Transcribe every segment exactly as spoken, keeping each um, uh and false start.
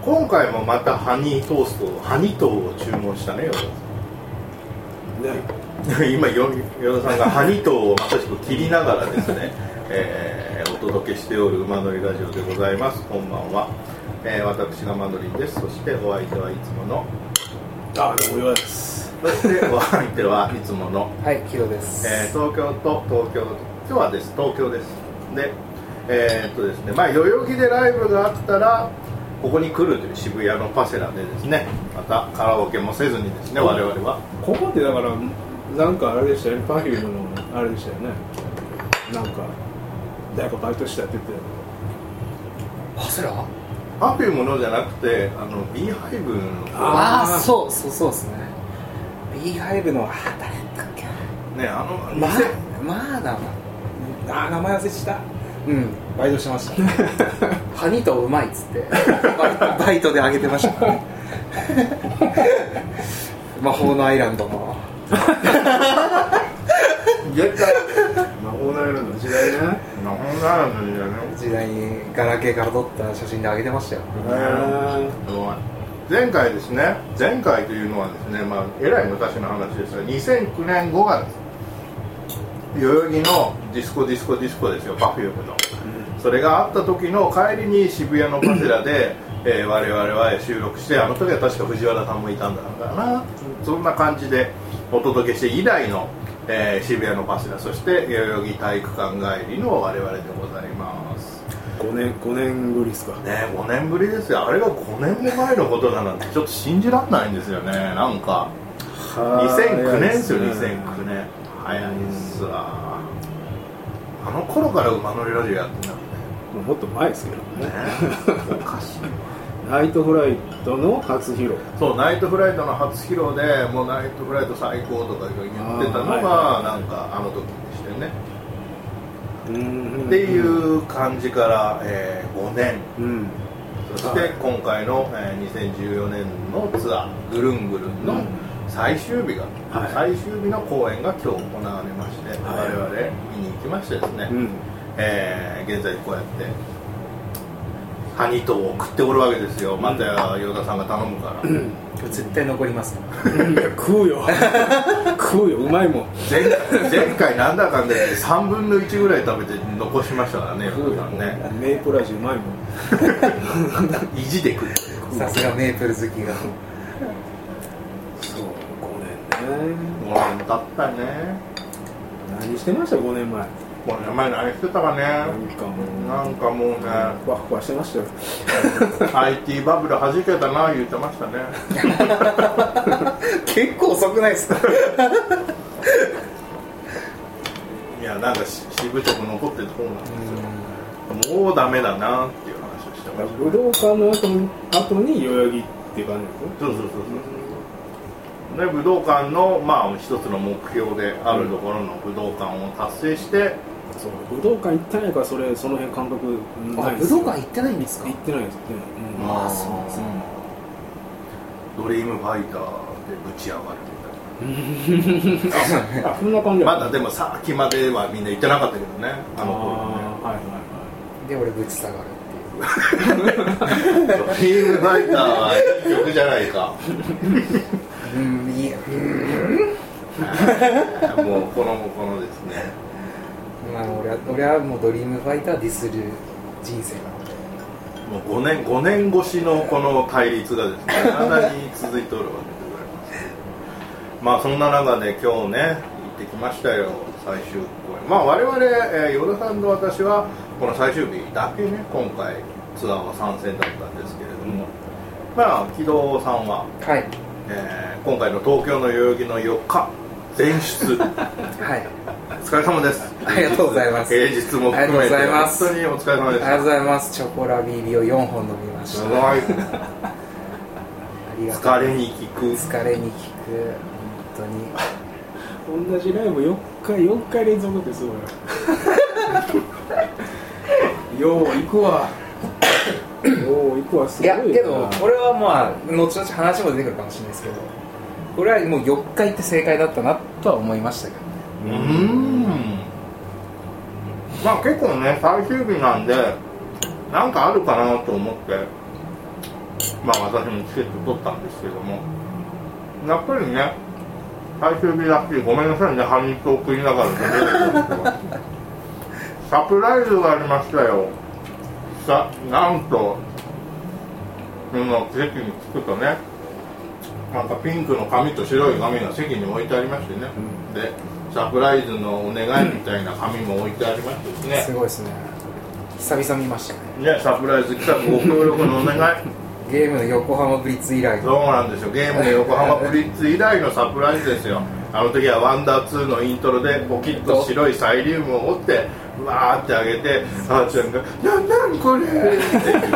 今回もまたハニートーストハニトーを注文したね、ね今よ与田さんがハニトーをまさしく切りながらですね、えー、お届けしておる馬乗りラジオでございます。こんばんは、えー、私がマドリンです。そしてお相手はいつものあでも岩です。 そしてお相手はいつものはいキロです、 えー、東京と東京今日はです東京です。でえー、っとですねまあ代々木でライブがあったらここに来るという渋谷のパセラでですね、またカラオケもせずにですね、我々はここってだからなんかあれでしたよね、パフュームのあれでしたよね、なんか誰かバイトしたって言ってパセラパフュームのじゃなくてあの ビーハイブ のああそうそうそうですね ビーハイブ のあ誰だっけねあのまあまあだあ名前忘れしたうんバイトしてましたハニとうまいっつってバイトであげてましたからね魔法のアイランドの絶対魔法のアイランドの時代ね、 魔法のアイランドの時代ね時代にガラケーから撮った写真であげてましたよ、 前回ですね前回というのはですねまあえらい昔の話ですがにせんきゅうねんごがつ代々木のディスコディスコディスコですよ、パフュームの、うん、それがあった時の帰りに渋谷のパセラで、えー、我々は収録して、あの時は確か藤原さんもいたんだな、そんな感じでお届けして以来の、えー、渋谷のパセラ、そして代々木体育館帰りの我々でございます。 ごねんごねんぶりですかね、ごねんぶりですよ。あれがごねんも前のことだなんてちょっと信じられないんですよね。なんかにせんきゅうねんですよ、にせんきゅうねん早いっすわ。あの頃から馬乗りラジオやってんだもんね。 もうもっと前ですけどね、 ねおかしいナイトフライトの初披露、 そうナイトフライトの初披露でもうナイトフライト最高とか言ってたのが、はい、なんかあの時でしたよね。うんっていう感じから、えー、ごねん、うん、そして今回の、えー、にせんじゅうよねんのツアーぐるんぐるんの最終日が、はい、最終日の公演が今日行われまして、はい、我々見に行きましてですね、うんえー、現在こうやってハニトーを食っておるわけですよ。また与田さんが頼むから、うん、 絶対残りますね食うよ食うよ、うまいもん。 前, 前回なんだかんだでさんぶんのいちぐらい食べて残しましたからね、与田さんね。 メープル味うまいもん意地で食ってさすがメープル好きがそうごねんねごねん経ったね。 何してましたごねんまえ。 ごねんまえ何してたかね。 なんかもうなんかもうねふわふわしてましたよアイティー バブル弾けたな言ってましたね結構遅くないですかいやなんかしぶとく残ってるところなんですよ。もうダメだなっていう話をしてました。 武道館の後に、後に代々木っていう感じですね。 そうそうそうそう、で武道館のまあ一つの目標であるところの武道館を達成して、 そう武道館行ってないからそれその辺感覚ないです。 武道館行ってないんですか。 行ってないですね、 うん、ああそうですね、 ドリームファイターでぶち上がるみたいなあそんな感じ。 まだでもさっきまではみんな行ってなかったけどね、あの頃ね。 はいはいはいで俺ぶち下がるっていうドリームファイターはいい曲じゃないかうんいいもうこのこのですね、 まあ、俺は俺はもうドリームファイターディスる人生なので、 もうごねんごねん越しのこの対立がですね未だに続いておるわけでございます。まあそんな中で今日ね行ってきましたよ、最終公演。まあ我々、えー、与田さんと私はこの最終日だけね今回ツアーは参戦だったんですけれども、うん、まあ木戸さんは、 はいえー、今回の東京の代々木のよっか全出はいお疲れ様です。 ありがとうございます。 平日も含めて本当にお疲れ様でした。 ありがとうございます。チョコラビービをよんほん飲みました。 すごいありがとう。 疲れに効く。 疲れに効く。本当に。 同じライブよっかよっか連続ってすごいよう行くわよう行くわすごい。 いやけどこれはまあ後々話も出てくるかもしれないですけど、これはもうよっか行って正解だったなとは思いましたけど。 うーん、まあ結構ね最終日なんでなんかあるかなと思ってまあ私もチケット取ったんですけども、やっぱりね最終日だし、ごめんなさいね、ハニトを食いながらサプライズがありましたよ。さなんと今席に着くとね、なんかピンクの紙と白い紙が席に置いてありましてね、うん、でサプライズのお願いみたいな紙も置いてありましてね、 すごいですね。久々見ましたね。 ね、サプライズ企画ご協力のお願いゲームの横浜ブリッツ以来。 そうなんですよ、ゲームの横浜ブリッツ以来のサプライズですよ。あの時はワンダーツーのイントロでポキッと白いサイリウムを折ってわーってあげて、あーちゃんが「なんなんこれ」って言って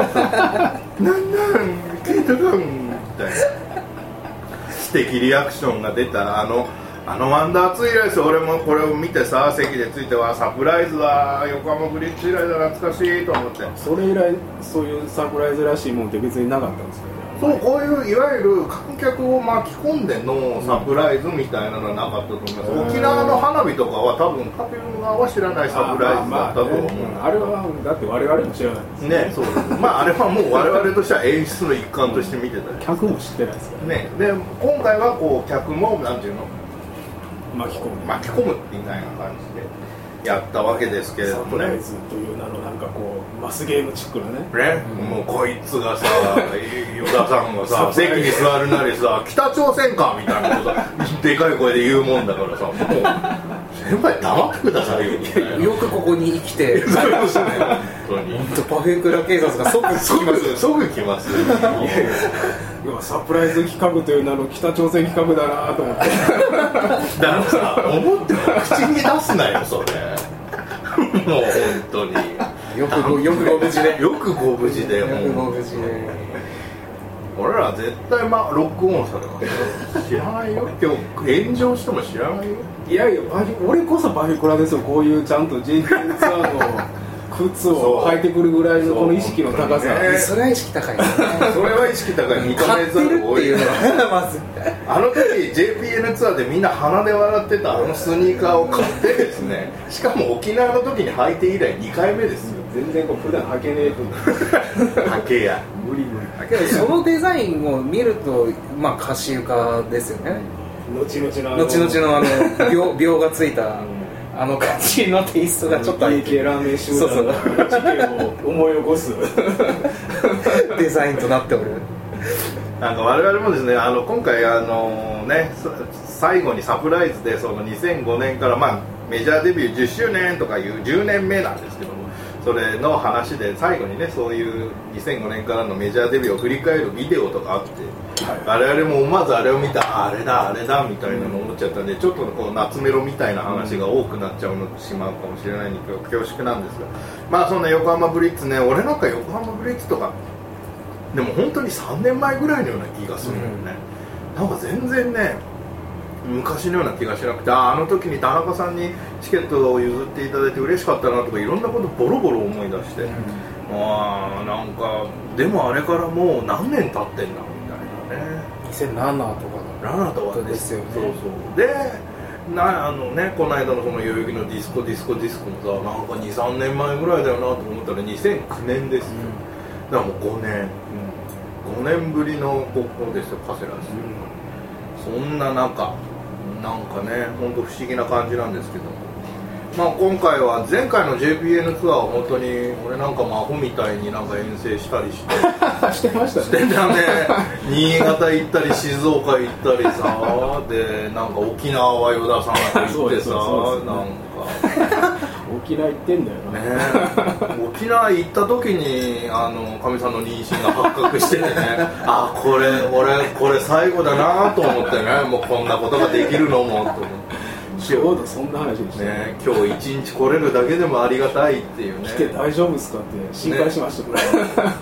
「なんなん聞いたかん」みたいな素敵リアクションが出たあのあのワンダーツー以来ですよ。俺もこれを見てさ、席でついてはサプライズは横浜ブリッツ以来だ、懐かしいと思って。 それ以来そういうサプライズらしいもんって別になかったんですかね。 そう、こういういわゆる観客を巻き込んでのサプライズみたいなのはなかったと思います。うん、沖縄の花火とかは多分 Perfume 側は知らないサプライズだったと思う。 あれはだって我々も知らないですね。そうです。まああれはもう我々としては演出の一環として見てたり、 客も知ってないですからね。で今回はこう客もなんていうの巻き込む巻き込むみたいな感じでやったわけですけれどもね。 サプライズという名のなんかこうマスゲームチックなね、 ね、 うん、もうこいつがさ与田さんがさ席に座るなりさ北朝鮮かみたいなことさでかい声で言うもんだからさ、もう先輩黙ってくださいよみたいな。 よくここに生きて帰りましたね。本当パフェクラ警察が即来ます即来ますよ。 サプライズ企画という名の北朝鮮企画だなと思ってだからさ、思っても口に出すなよそれもう本当によくごよくご無事でよくご無事でよくご無事で俺ら絶対、ま、ロックオンされます知らないよ。今日炎上しても知らないよ。 いやいや俺こそバフィコラですよ。こういうちゃんと ジェイピー ツアーの靴を履いてくるぐらいのこの意識の高さ、 ね、それは意識高いですね。 それは意識高い。認めざるを得ない。 まずあの時 ジェイピーエヌ ツアーでみんな鼻で笑ってたあのスニーカーを買ってですね、しかも沖縄の時に履いて以来にかいめですよ。 全然こう普段履けねえと履けや無理無理。 けどそのデザインを見るとまあ歌詞床ですよね。 後々のあの後々のあの秒秒がついたあの感じのテイストがちょっと家系ラーメン集団の事件を思い起こすデザインとなっておる。 なんか我々もですね、あの今回あのね最後にサプライズでそのにせんごねんから、まあ、メジャーデビューじゅっしゅうねんとかいうじゅうねんめなんですけども、それの話で最後にねそういうにせんごねんからのメジャーデビューを振り返るビデオとかあって、はい、我々も思わずあれを見たあれだあれだみたいなのを思っちゃったんで、ちょっとこう夏メロみたいな話が多くなっちゃうのしまうかもしれないんで恐縮なんですが、まあそんな横浜ブリッツね、俺なんか横浜ブリッツとかでも本当にさんねんまえぐらいのような気がするよね、うん、なんか全然ね昔のような気がしなくて、あの時に田中さんにチケットを譲っていただいて嬉しかったなとかいろんなことボロボロ思い出して、うん、あーなんかでもあれからもう何年経ってんだみたいなね。 にせんななとかななとかですよね。 そうそうでなあのね、この間のその代々木のディスコディスコディスコもさ、なんかにさんねんまえぐらいだよなと思ったらにせんきゅうねんですよ、うん、だからもうごねん、うん、ごねんぶりの高校ですよ、カセラス、うん、そんな中なんかね本当不思議な感じなんですけど、まあ、今回は前回の ジェイピーエヌ ツアーは本当に俺なんかもアホみたいになんか遠征したりしてしてましたね。 してたね新潟行ったり静岡行ったりさでなんか沖縄は与田さんと行ってさなんか沖縄行ってんだよね沖縄行った時にあのかみさんの妊娠が発覚しててねあこれ俺これ最後だなと思ってね、もうこんなことができるのもと思ってちょうどそんな話でしたね。 ね今日一日来れるだけでもありがたいっていうね。 来て大丈夫ですかって心配しました、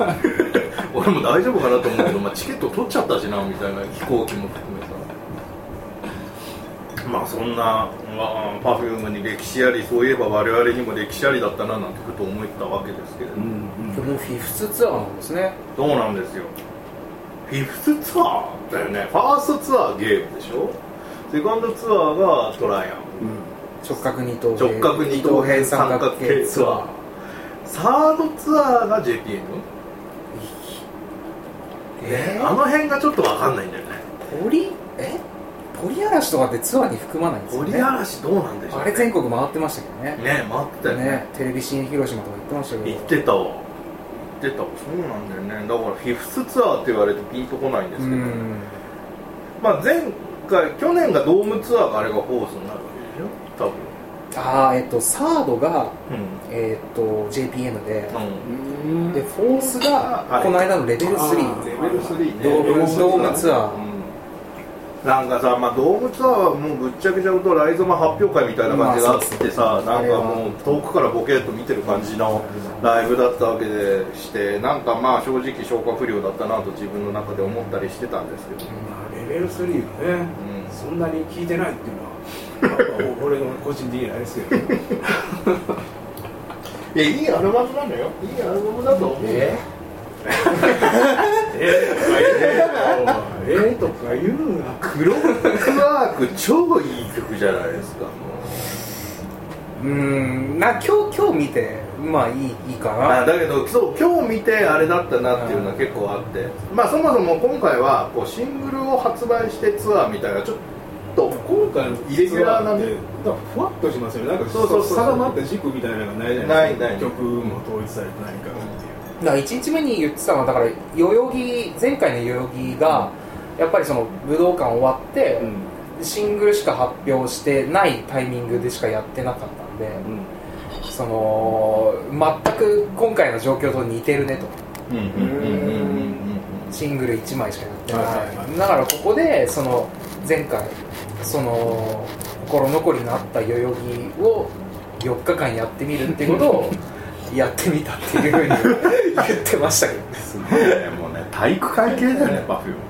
ね、 俺も大丈夫かなと思うけど、まあ、チケット取っちゃったしなみたいな、飛行機も含めさ、まあそんな、まあ、Perfume に歴史あり、そういえば我々にも歴史ありだったななんてことを思ったわけですけれども、 うんうん、もうフィフスツアーなんですね。 そうなんですよ。フィフスツアーだよね。ファーストツアーゲームでしょ、セカンドツアーがトライアン、うん、 直角二等直角二等辺三角形ツアー、サードツアーが ジェイピーエヌえー、 あの辺がちょっと分かんないんだよね。 ポリえポリ嵐とかってツアーに含まないんですよね。 ポリ嵐どうなんでしょう、ね、 あれ全国回ってましたけどね。 ね回ってたよね。 ねテレビ新広島とか行ってましたけど。 行ってたわ。行ってたわ。そうなんだよね。だからフィフスツアーって言われてピンとこないんですけど、まあ前回去年がドームツアーがあれがホースになるわけでしょ多分。 ああえっとサードが、 うん、 えっと ジェイピーエム で、 うん、 でフォースがこの間のレベルスリー、 レベルスリーね、 ドームツアー、 うん、なんかさ、まあ、ドームツアーはもうぶっちゃけちゃうとライゾマ発表会みたいな感じがあってさ、まあ、なんかもう遠くからボケーっと見てる感じのライブだったわけでして、なんかまあ正直消化不良だったなと自分の中で思ったりしてたんですけど、 まあ、レベルスリーがね、うん、そんなに聞いてないっていうのは俺の個人的にあれですけどいや、いいアルバムなのよ。いいアルバムだと思う。ええー、えーとか言うな。 クロックワーク超いい曲じゃないですか。 うーんな今日今日見てまあいいいいかな。 あだけどそう今日見てあれだったなっていうのは結構あって、まあそもそも今回はこうシングルを発売してツアーみたいなちょっと今回のイレギュラーなんでだからふわっとしますよね。なんかそうそうそう定まった軸みたいなのがないじゃないですか。 ないない曲も統一されてないからっていう。 だからいちにちめに言ってたのはだから代々木前回の代々木がやっぱりその武道館終わって、うん、シングルしか発表してないタイミングでしかやってなかったんで、うん、その全く今回の状況と似てるねと。シングルいちまいしかやってない、はいはいはい、だからここでその前回その心残りのあった代々木をよっかかんやってみるっていうことをやってみたっていうふうに言ってましたけどね。 すごいね、もうね体育会系だよねパフュームってね。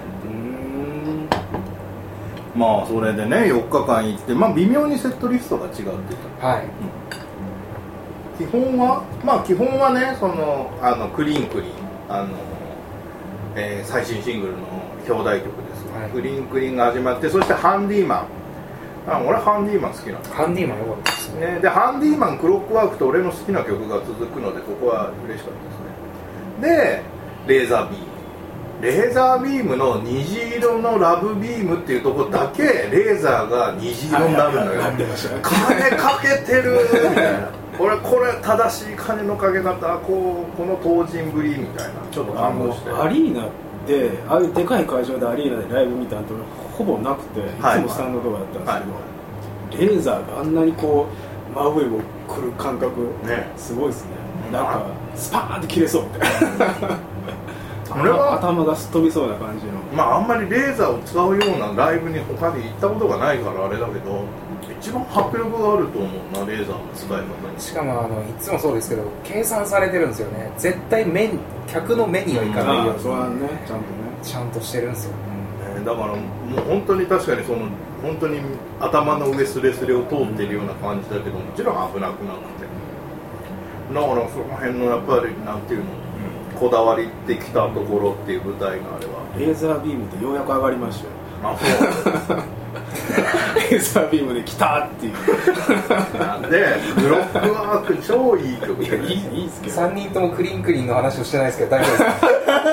うーんまあそれでねよっかかん行って、まあ微妙にセットリストが違ってた。 はい、 うん、基本はまあ基本はねそのあのクリーンクリーンあの、えー、最新シングルの表題曲です、はい、クリーンクリーンが始まって、そしてハンディーマン、あ俺ハンディーマン好きなんです。 ハンディーマン良かったですね。 でハンディーマンクロックワークと俺の好きな曲が続くのでここは嬉しかったですね。でレーザービームレーザービームの虹色のラブビームっていうところだけレーザーが虹色になるのよ。金かけてるみたいな俺これ正しい金のかけ方、こうこの当人ぶりみたいなちょっと感動して。 アリーナでああいうでかい会場でアリーナでライブ見たのとほぼなくて、いつもスタンドとかだったんですけど、はいはい、レーザーがあんなにこう真上を来る感覚、ね、すごいですね。なんかスパーンって切れそうみたいな俺は頭がすっ飛びそうな感じの、 まああんまりレーザーを使うようなライブに他に行ったことがないからあれだけど、一番迫力があると思うなレーザーの使い方に。 しかもあのいつもそうですけど計算されてるんですよね。絶対目客の目にはいかないように、 そうなんね、ちゃんとねちゃんとしてるんですよね。 だからもう本当に確かにその本当に頭の上スレスレを通っているような感じだけど、もちろん危なくなくて、だからその辺のやっぱりなんていうの、うん、こだわりってきたところっていう舞台があれはレーザービームでようやく上がりましたよ。 あそうレーザービームで来たっていうなんでブロックワーク超いい曲で、 いい、いいですけどさんにんともクリンクリンの話をしてないですけど大丈夫ですか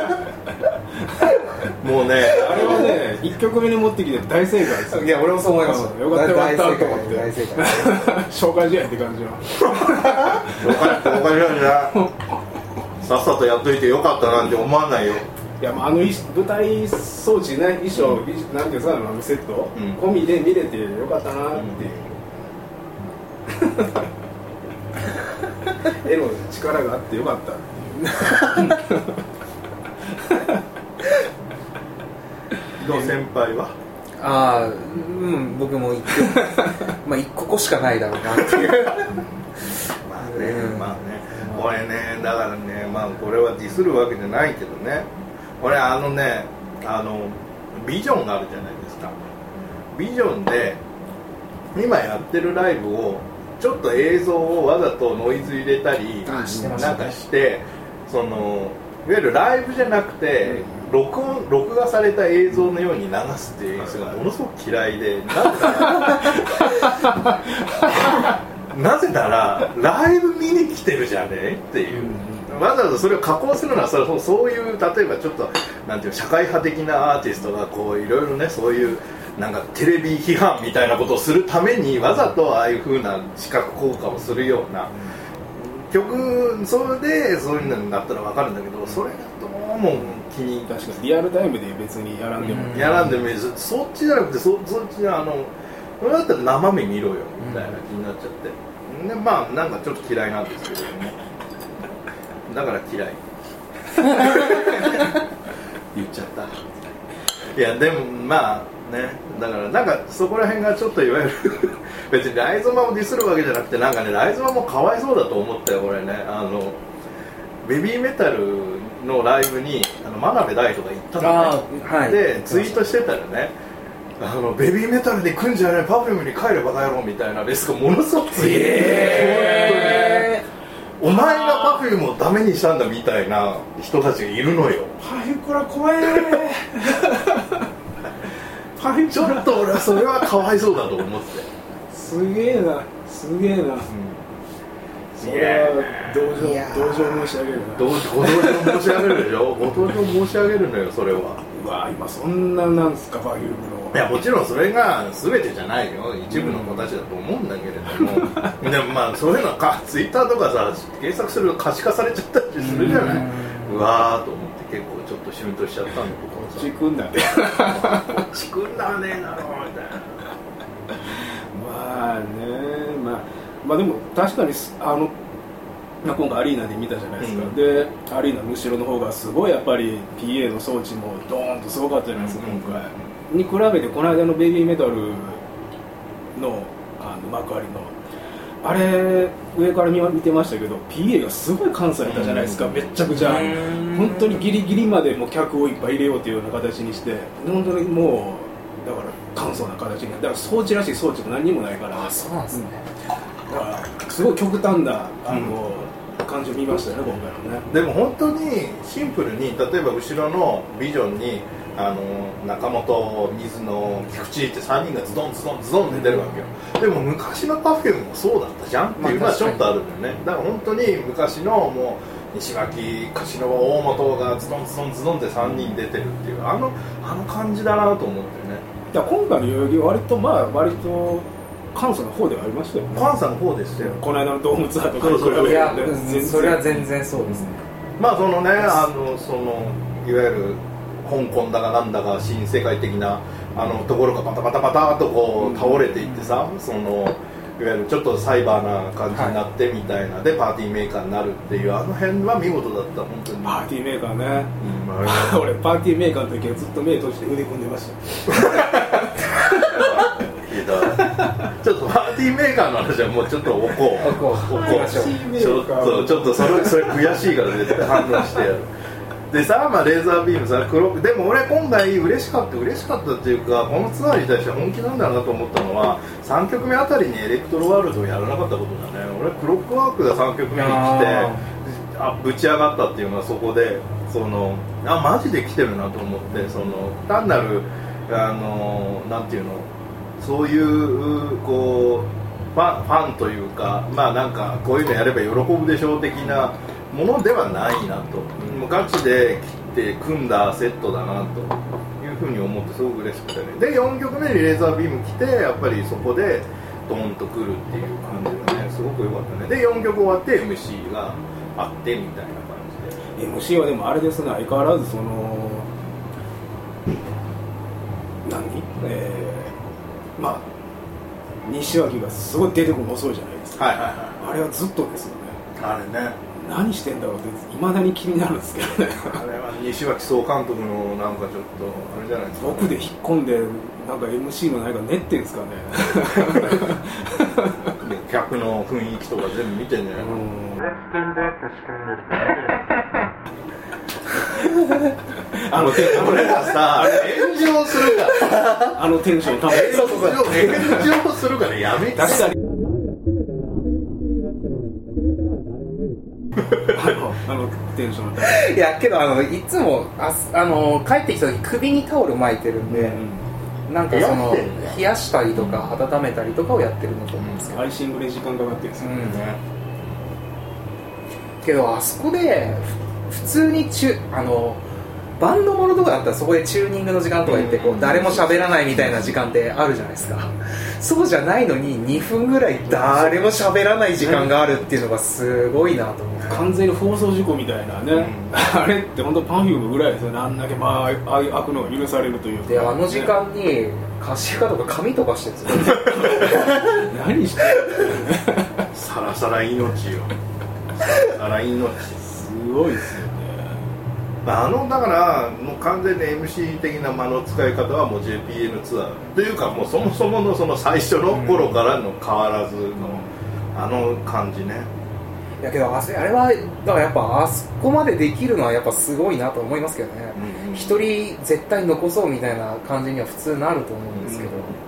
もうねあれはねいっきょくめに持ってきて大正解ですよ。 いや俺もそう思います。 よかったよかったと思って大正解紹介試合って感じの紹介試合じゃさっさとやっといてよかったなんて思わないよ。 いや、まあ、あの舞台装置ね、衣装、うん、なんていうか、あのセット、うん、込みで見れてよかったなっていう、うん、絵の力があってよかったっていうどう先輩はああ、うん僕も一まあ一個しかないだろうなっていうまあね、うん、まあねこれねだからね、まあこれはディスるわけじゃないけどね、俺あのねあのビジョンがあるじゃないですか。ビジョンで今やってるライブをちょっと映像をわざとノイズ入れたりなんかしてそのいわゆるライブじゃなくて録音録画された映像のように流すっていう演出がものすごく嫌いで、なぜならなぜならライブ見に来てるじゃねっていう、 わざわざそれを加工するのはそれそういう例えばちょっとなんていう社会派的なアーティストがこういろいろねそういうなんかテレビ批判みたいなことをするためにわざとああいう風な視覚効果をするような曲、それでそういうのになったら分かるんだけど、それがどうも気に確かにリアルタイムで別にやらんでも、 うん、やらんでもいいです。そっちじゃなくて そ, そっちあのそれだったら生身見ろよみたいな気になっちゃって、でまあなんかちょっと嫌いなんですけどねだから嫌い言っちゃった。いやでもまあね、だからなんかそこら辺がちょっといわゆる別にライゾマをディスるわけじゃなくて、なんかねライゾマもかわいそうだと思ったよ俺ね。あのベビーメタルのライブにあの真鍋大とか行ったのね、はい、でツイートしてたらね、あのベビーメタルで来んじゃないパフュームに帰れバカ野郎みたいなレスがものすごくついて、えー、本当にお前がパフュームをダメにしたんだみたいな人たちがいるのよ。 パフューム怖いちょっと俺はそれはかわいそうだと思って。 すげえなすげえな、うん、それは同情同情申し上げるな。 ご同情申し上げるでしょご同情申し上げるのよそれは。 うわ今そんななんすかバリウムの。 いやもちろんそれが全てじゃないよ、一部の子たちだと思うんだけれども、うん、でもまあそういうのかツイッターとかさ検索すると可視化されちゃったりするじゃない、うん、うわーと思って結構ちょっとシュンとしちゃったんだけど、 こっち来んだねこっち来んだねえなろみたいな。 まあね、まあ、まあでも確かにあの今回アリーナで見たじゃないですか、うん、でアリーナの後ろの方がすごいやっぱり ピーエー の装置もドーンとすごかったじゃないですか、うん、今回に比べてこの間のベイビーメタルのあの幕張のあれ上から見てましたけど ピーエー がすごい完成されたじゃないですか、うん、めっちゃくちゃ本当にギリギリまでもう客をいっぱい入れようというような形にして本当にもうだから簡素な形にだから装置らしい装置が何にもないから。 あそうなんですね、 うん、だからすごい極端なあの、うん、感じを見ましたよね今回のね。 でも本当にシンプルに例えば後ろのビジョンにあの中本、水野、菊池ってさんにんがズドンズドンズドンって出るわけよ。でも昔の パフュームもそうだったじゃんっていうのはちょっとあるんだよね。だから本当に昔のもう西脇、柏大本がズドンズドンズドンってさんにん出てるっていうあのあの感じだなと思ってね。 いや今回の代々木は割とまあ割と簡素の方ではありましたよね。 簡素の方でしたよ。 この間のドームツアーとかに比べて、 いやそれは全然そうですね。 まあそのねあのそのいわゆる香港だかなんだか新世界的なあのところがバタバタバタとこう倒れていってさ、うん、そのいわゆるちょっとサイバーな感じになってみたいな、はい、でパーティーメーカーになるっていうあの辺は見事だった本当に。 パーティーメーカーね、うん、俺パーティーメーカーの時はずっと目閉じて腕組んでましたちょっとパーティーメーカーの話はもうちょっと置こう置こう置こうちょっとちょっとそれそれ悔しいから絶対反応してやるでさ、まあ、レーザービームさ黒くでも俺今回嬉しかった嬉しかったっていうかこのツアーに対して本気なんだなと思ったのはさんきょくめあたりにエレクトロワールドをやらなかったことだね。俺クロックワークがさんきょくめに来てあぶち上がったっていうのはそこでそのあマジで来てるなと思ってその単なるあのなんていうのそういうこうファン、ファンというかまあなんかこういうのやれば喜ぶでしょう的なものではないなとガチで切って組んだセットだなというふうに思ってすごく嬉しくてね。でよんきょくめにレーザービーム来てやっぱりそこでドーンと来るっていう感じがねすごく良かったね。でよんきょく終わって エムシー があってみたいな感じでエムシー はでもあれですね相変わらずその何えー、まあ西脇がすごい出てくるの遅いじゃないですか、 はいはいはい、 あれはずっとですよね。 あれね何してんだろうって未だに気になるんですけどねあれは西脇総監督のなんかちょっとあれじゃないですか、ね、 奥で引っ込んでなんか エムシー の何か練ってんですかね客の雰囲気とか全部見てんじゃないの。あの俺がさ炎上するからあのテンション炎上するからやめて確かにあのあのテンションいやけどあのいつもああの帰ってきた時首にタオル巻いてるんで、うん、なんかその冷やしたりとか温めたりとかをやってるのと思うんですけど、 アイシングで時間かかってるんですよね、 けどあそこで普通にチュあのバンドものとかだったらそこでチューニングの時間とか言ってこう誰も喋らないみたいな時間ってあるじゃないですか。そうじゃないのににふんぐらい誰も喋らない時間があるっていうのがすごいなと思って、 完全に放送事故みたいなね、うん、あれって本当パンフュームぐらいですよね。あんだけまあ開くのが許されるというか、 であの時間に可視化とか紙とかしてるんですよ何してるさらさら命よさら命すごいですよね。 あのだからもう完全に エムシー 的な間の使い方はもう ジェイピーエヌ ツアーというかもうそもそものその最初の頃からの変わらずのあの感じね。 いやけどあれはだからやっぱあそこまでできるのはやっぱすごいなと思いますけどね。一、うんうん、人絶対残そうみたいな感じには普通なると思うんですけど、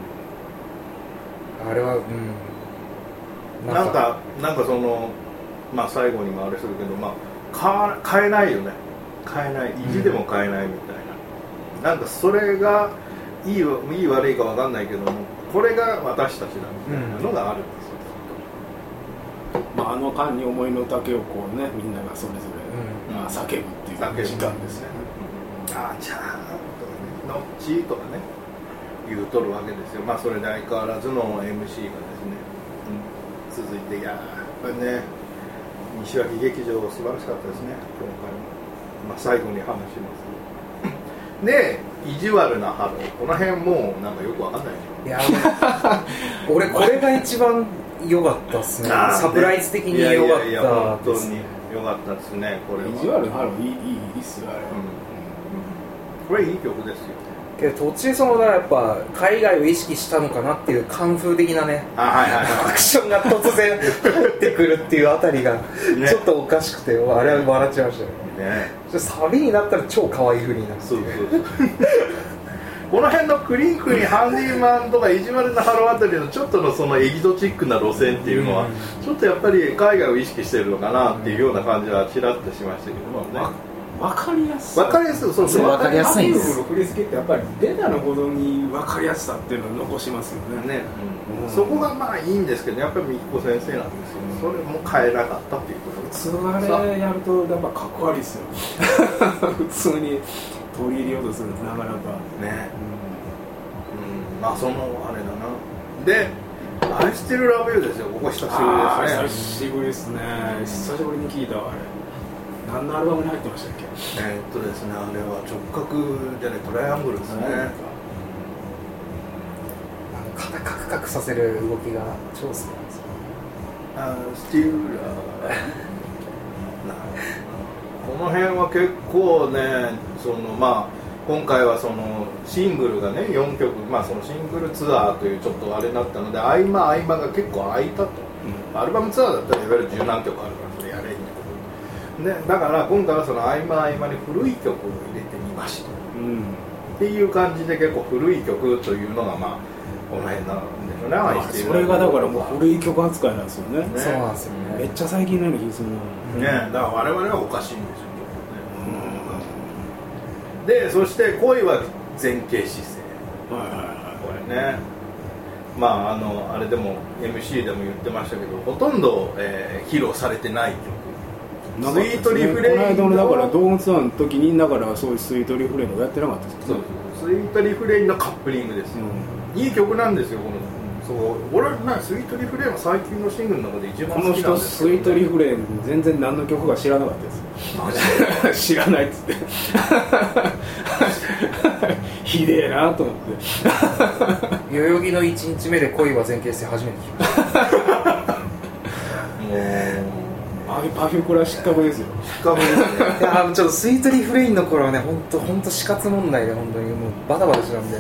うん、あれはうんなんかなんかそのまあ最後にもあれするけどまあ変えないよね。変えない意地でも変えないみたいな、うん、なんかそれがいい、いい悪いか分かんないけどもこれが私たちだみたいなのがあるんですよ、 うんまあ、あの間に思いの丈をこうねみんながそれぞれ、うんまあ、叫ぶっていう時間ですね、 うん、あーちゃーとかねのっちーとかね言うとるわけですよ。まあそれで相変わらずの エムシー がですね、うん、続いていややっぱりね西脇劇場素晴らしかったですね今回も。まあ、最後に話しますで意地悪なハローこの辺もうなんかよくわかんないいや俺これが一番良かったっすねサプライズ的に良かったです。いやいやいや本当に良かったですね。これは意地悪なハローいいいいいいっすよあれ、うんうん、 これいい曲ですよ。 けど途中そのやっぱ海外を意識したのかなっていうカンフー的なね、 はいはいはい、 アクションが突然入ってくるっていうあたりがちょっとおかしくて、ね、あれは笑っちゃいましたよね。サビになったら超可愛い風になってそうそうそうこの辺のクリンクにハンディマンとか意地悪なハローあたりのちょっとのそのエキゾチックな路線っていうのはちょっとやっぱり海外を意識してるのかなっていうような感じはちらっとしましたけどもね。 分かりやすい分かりやすいそうそう分かりやすいんです。 ハンディマンの振り付けってやっぱりベタのほどに分かりやすさっていうのを残しますよね。 ね、うんうん、そこがまあいいんですけどやっぱりみきこ先生なんですよ。それも変えなかったっていうこと普通あれやるとやっぱかっこ悪いですよ普通に取り入れようとするとなかなかね、うんうん、まあそのあれだなでI Still Love Youですよ。ここ久しぶりですね。 久しぶりですね。久しぶりに聞いたわあれ。何のアルバムに入ってましたっけ？ えー、っとですねあれは直角じゃないトライアングルですね。 肩カクカクさせる動きが超好きなんですよ。 あスティールラーこの辺は結構ねそのまあ今回はそのシングルがねよんきょく、まあ、そのシングルツアーというちょっとあれになったので合間合間が結構空いたと、うん、アルバムツアーだったらいわゆる十何曲あるからそれやれってことで、だから今回はその合間合間に古い曲を入れてみました、うん、っていう感じで結構古い曲というのがまあこの辺なんでしょうね、まあ、 それがだからもう古い曲扱いなんですよね。 そうなんですよね。 めっちゃ最近のような気がするね。だから我々はおかしいんですよ、うん、でそして恋は前傾姿勢、はいはいはい、これねまああのあれでも エムシー でも言ってましたけどほとんど、えー、披露されてない曲スイートリフレインの、 この間のだからドームツアーの時にだからそういうスイートリフレインをやってなかったですか。 そうそうスイートリフレインのカップリングですよ、うん、いい曲なんですよこの、そう俺ねスイートリフレインは最近のシングルの中で一番好きなんですよ、ね、この人スイートリフレイン全然何の曲か知らなかったです知らないっつってひでえなと思って代々木のいちにちめで恋は前傾して初めて聞きましたもうパフューコラ失格ですよ。 失格ですね。 いやちょっとスイートリフレインの頃はね本当本当死活問題で本当にもうバタバタしてたんで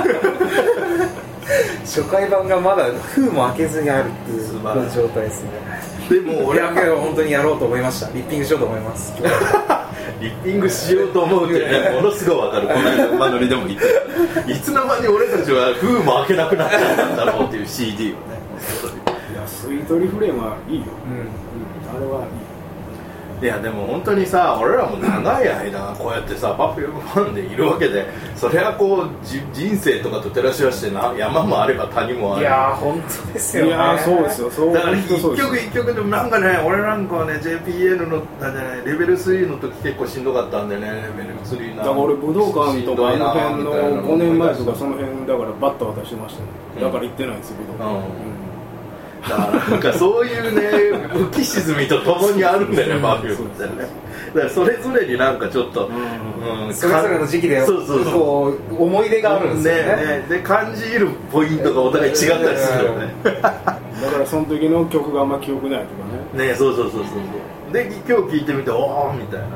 初回版がまだ封も開けずにあるっていう状態ですね。 でも俺はけど本当にやろうと思いました。リッピングしようと思いますリッピングしようと思うってねものすごいわかる。この間馬乗りでも言っていつの間に俺たちは封も開けなくなっちゃったんだろうっていう シーディー をねいやスイートリフレインはいいよ、うんあれはいい。 いやでも本当にさ、俺らも長い間こうやってさ Perfume ファンでいるわけで、それはこうじ人生とかと照らし合わせてな、山もあれば谷もある。 いやー本当ですよね。いやそうですよ。そうだから一曲一曲でもなんかね、俺なんかはね ジェイピーエヌ のあじゃないレベルスリーの時結構しんどかったんでね、レベルスリーな。 だから俺武道館とかあの辺のごねんまえとかその辺だからバッタ渡してましたね。だから行ってないんですよ武道館。 だからなんかそういうね浮き沈みとともにあるんだよね、Perfumeってね。だからそれぞれになんかちょっと、 うんうん、それぞれの時期でそうそうそうこう思い出があるんですよ ね, ね, ねで感じるポイントがお互い違ったりするよね。 だからその時の曲があんま記憶ないとかね。ね、そうそうそうそうで今日聴いてみておおみたいな、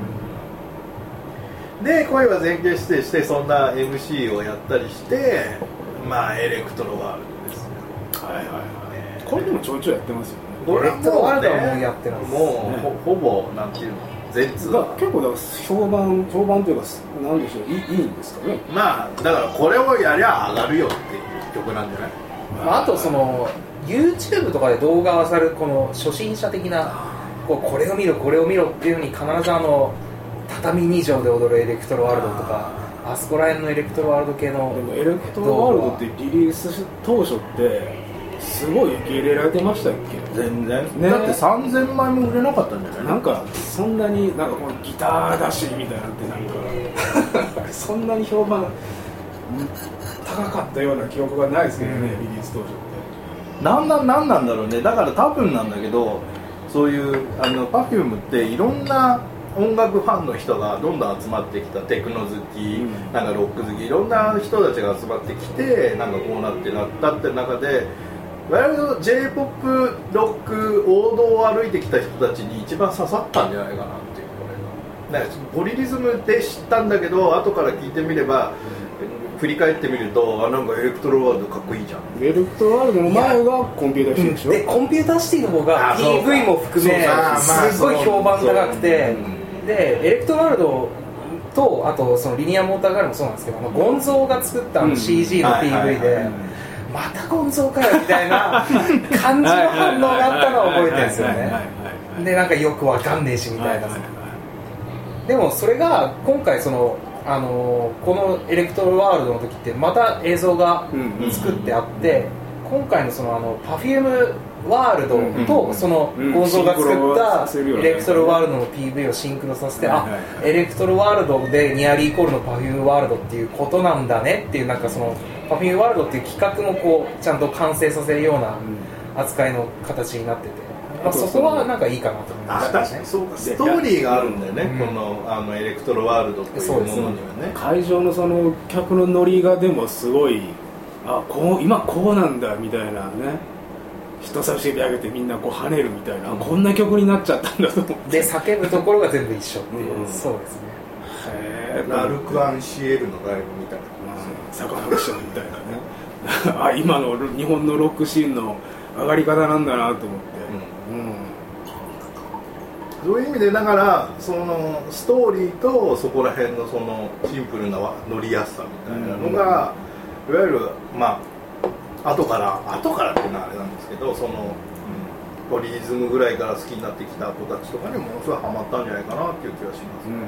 うん、で声は前傾指定してそんな エムシー をやったりして、まあエレクトロワールドですよ。はいはいはい。 これでもちょいちょいやってますよね。 これはもう、ね、 ワールドはもうやってます。 もう、ね、ほ, ほぼなんていうの全通が結構だから評判評判というかなんでしょう い, いいんですかね。 まあだからこれをやりゃ上がるよっていう曲なんじゃない。 まあ、あとその YouTube とかで動画をされるこの初心者的なこうこれを見ろこれを見ろっていうのに必ずあの畳にじょうで踊るエレクトロワールドとかあそこら辺のエレクトロワールド系の。 でもエレクトロワールドってリリース当初ってすごい受け入れられてましたっけ。 全然、ね、だってさんぜんまいも売れなかったんじゃない。 なんかそんなになんかこのギターだしみたいなってなんかそんなに評判高かったような記憶がないですけどね、うん、リリース当初ってなんなんなんなんだろうね。だから多分なんだけど、そういうあの Perfume っていろんな音楽ファンの人がどんどん集まってきた。テクノ好き、うん、なんかロック好きいろんな人たちが集まってきてなんかこうなってなったって中で割と ジェイポップ ロック王道を歩いてきた人たちに一番刺さったんじゃないかなっていう。これがポリリズムで知ったんだけど後から聞いてみれば、うん、振り返ってみるとあなんかエレクトロワールドかっこいいじゃん。 エレクトロワールドの前がコンピューターシティでしょ。 でコンピューターシティの方が ピーブイ も含めすごい評判高くて、でエレクトロワールドとあとそのリニアモーターガールもそうなんですけど、あのゴンゾーが作ったあの シージー の ピーブイ でまたゴンゾーかよみたいな感じの反応があったのは覚えてるんですよね。でなんかよくわかんねえしみたいな。でもそれが今回そのあのこのエレクトロワールドの時ってまた映像が作ってあって、今回のそのあの Perfume ワールドとそのゴンゾーが作ったエレクトロワールドの ピーブイ をシンクロさせて、あエレクトロワールドでニアリーイコールの Perfume ワールドっていうことなんだねっていう、なんかその Perfume ワールドっていう企画もこうちゃんと完成させるような扱いの形になってて、まあ、そこはなんかいいかなと思いましたね。 確かにそうか、ストーリーがあるんだよね、うん、このあのエレクトロワールドっていうものにはね。 会場のその客のノリがでもすごい、あこう今こうなんだみたいなね、人差し指上げてみんなこう跳ねるみたいな、うん、こんな曲になっちゃったんだと思って、 で叫ぶところが全部一緒っていう、うん、そうですね。 へラルク・アンシエルのライブみたいな、 サカナクションみたいなねあ今の日本のロックシーンの上がり方なんだなと思って、うんうん、 そういう意味でだからそのストーリーとそこら辺のそのシンプルな乗りやすさみたいなのが、うん、いわゆるまあ後から後からっていうのはあれなんですけど、その、うん、ポリリズムぐらいから好きになってきた子たちとかにものすごいハマったんじゃないかなっていう気がします、ね。うんうん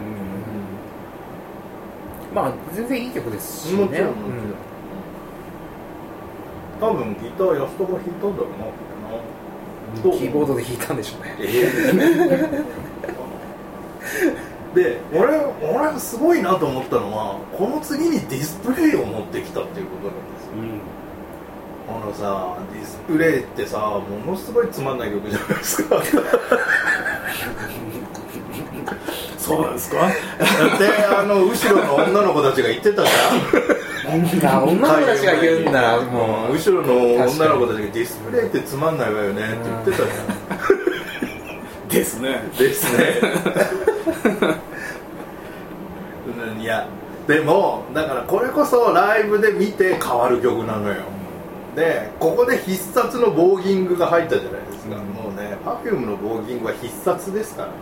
うん、まあ全然いい曲ですしね。 もちろん、もちろん、うん、多分ギター安人が弾いたんだろうなってな。 キーボードで弾いたんでしょうね。 で俺俺すごいなと思ったのはこの次にディスプレイを持ってきたっていうことなんですよ、うん、あのさディスプレイってさものすごいつまんない曲じゃないですかそうなんですか。 であの後ろの女の子たちが言ってたじゃん女の子たちが言うんならもう後ろの女の子たちがディスプレイってつまんないわよねって言ってたじゃんですねですねいやでもだからこれこそライブで見て変わる曲なのよ。でここで必殺のボーギングが入ったじゃないですか、うん、もうね Perfume のボーギングは必殺ですから。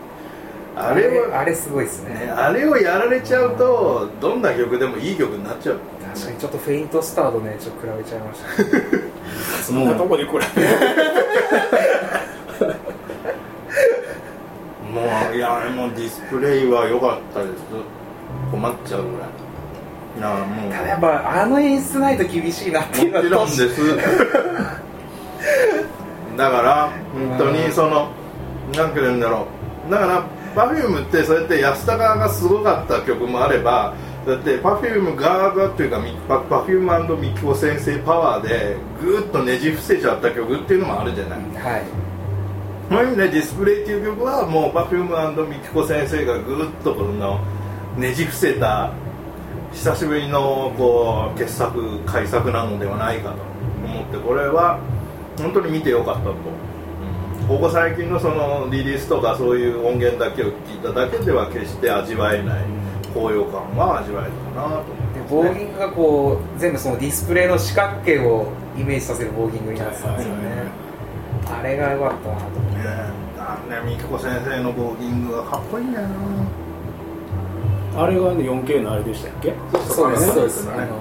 あれはあれすごいですね。 ねあれをやられちゃうとどんな曲でもいい曲になっちゃう。 確かにちょっとフェイントスターとねちょっと比べちゃいました、ね、 そんなとこで比べももういやもうディスプレイは良かったです。困っちゃうぐらい。なもうただやっぱあの演出ないと厳しいなっていうのはもちろんですだから本当にその何て言うんだろう、だから Perfume ってそうやって安高がすごかった曲もあれば、だって Perfume 側がっていうか Perfume& ミキコ先生パワーでぐーっとねじ伏せちゃった曲っていうのもあるじゃない。 はい。 そういう意味でディスプレイっていう曲はもう Perfume& ミキコ先生がぐーっとこのねじ伏せた久しぶりのこう傑作改作なのではないかと思って、これは本当に見てよかったと、うん、ここ最近のそのリリースとかそういう音源だけを聞いただけでは決して味わえない高揚感は味わえるかなと思って、 ボーギングがこう全部そのディスプレイの四角形をイメージさせるボーギングになってたんですよね、はいはいはい、あれが良かったなと思って、ね、 あね、みきこ先生のボーギングがかっこいいんだよな。 あれが、ね、よんケー のあれでしたっけ？ そうですそうですね。はい、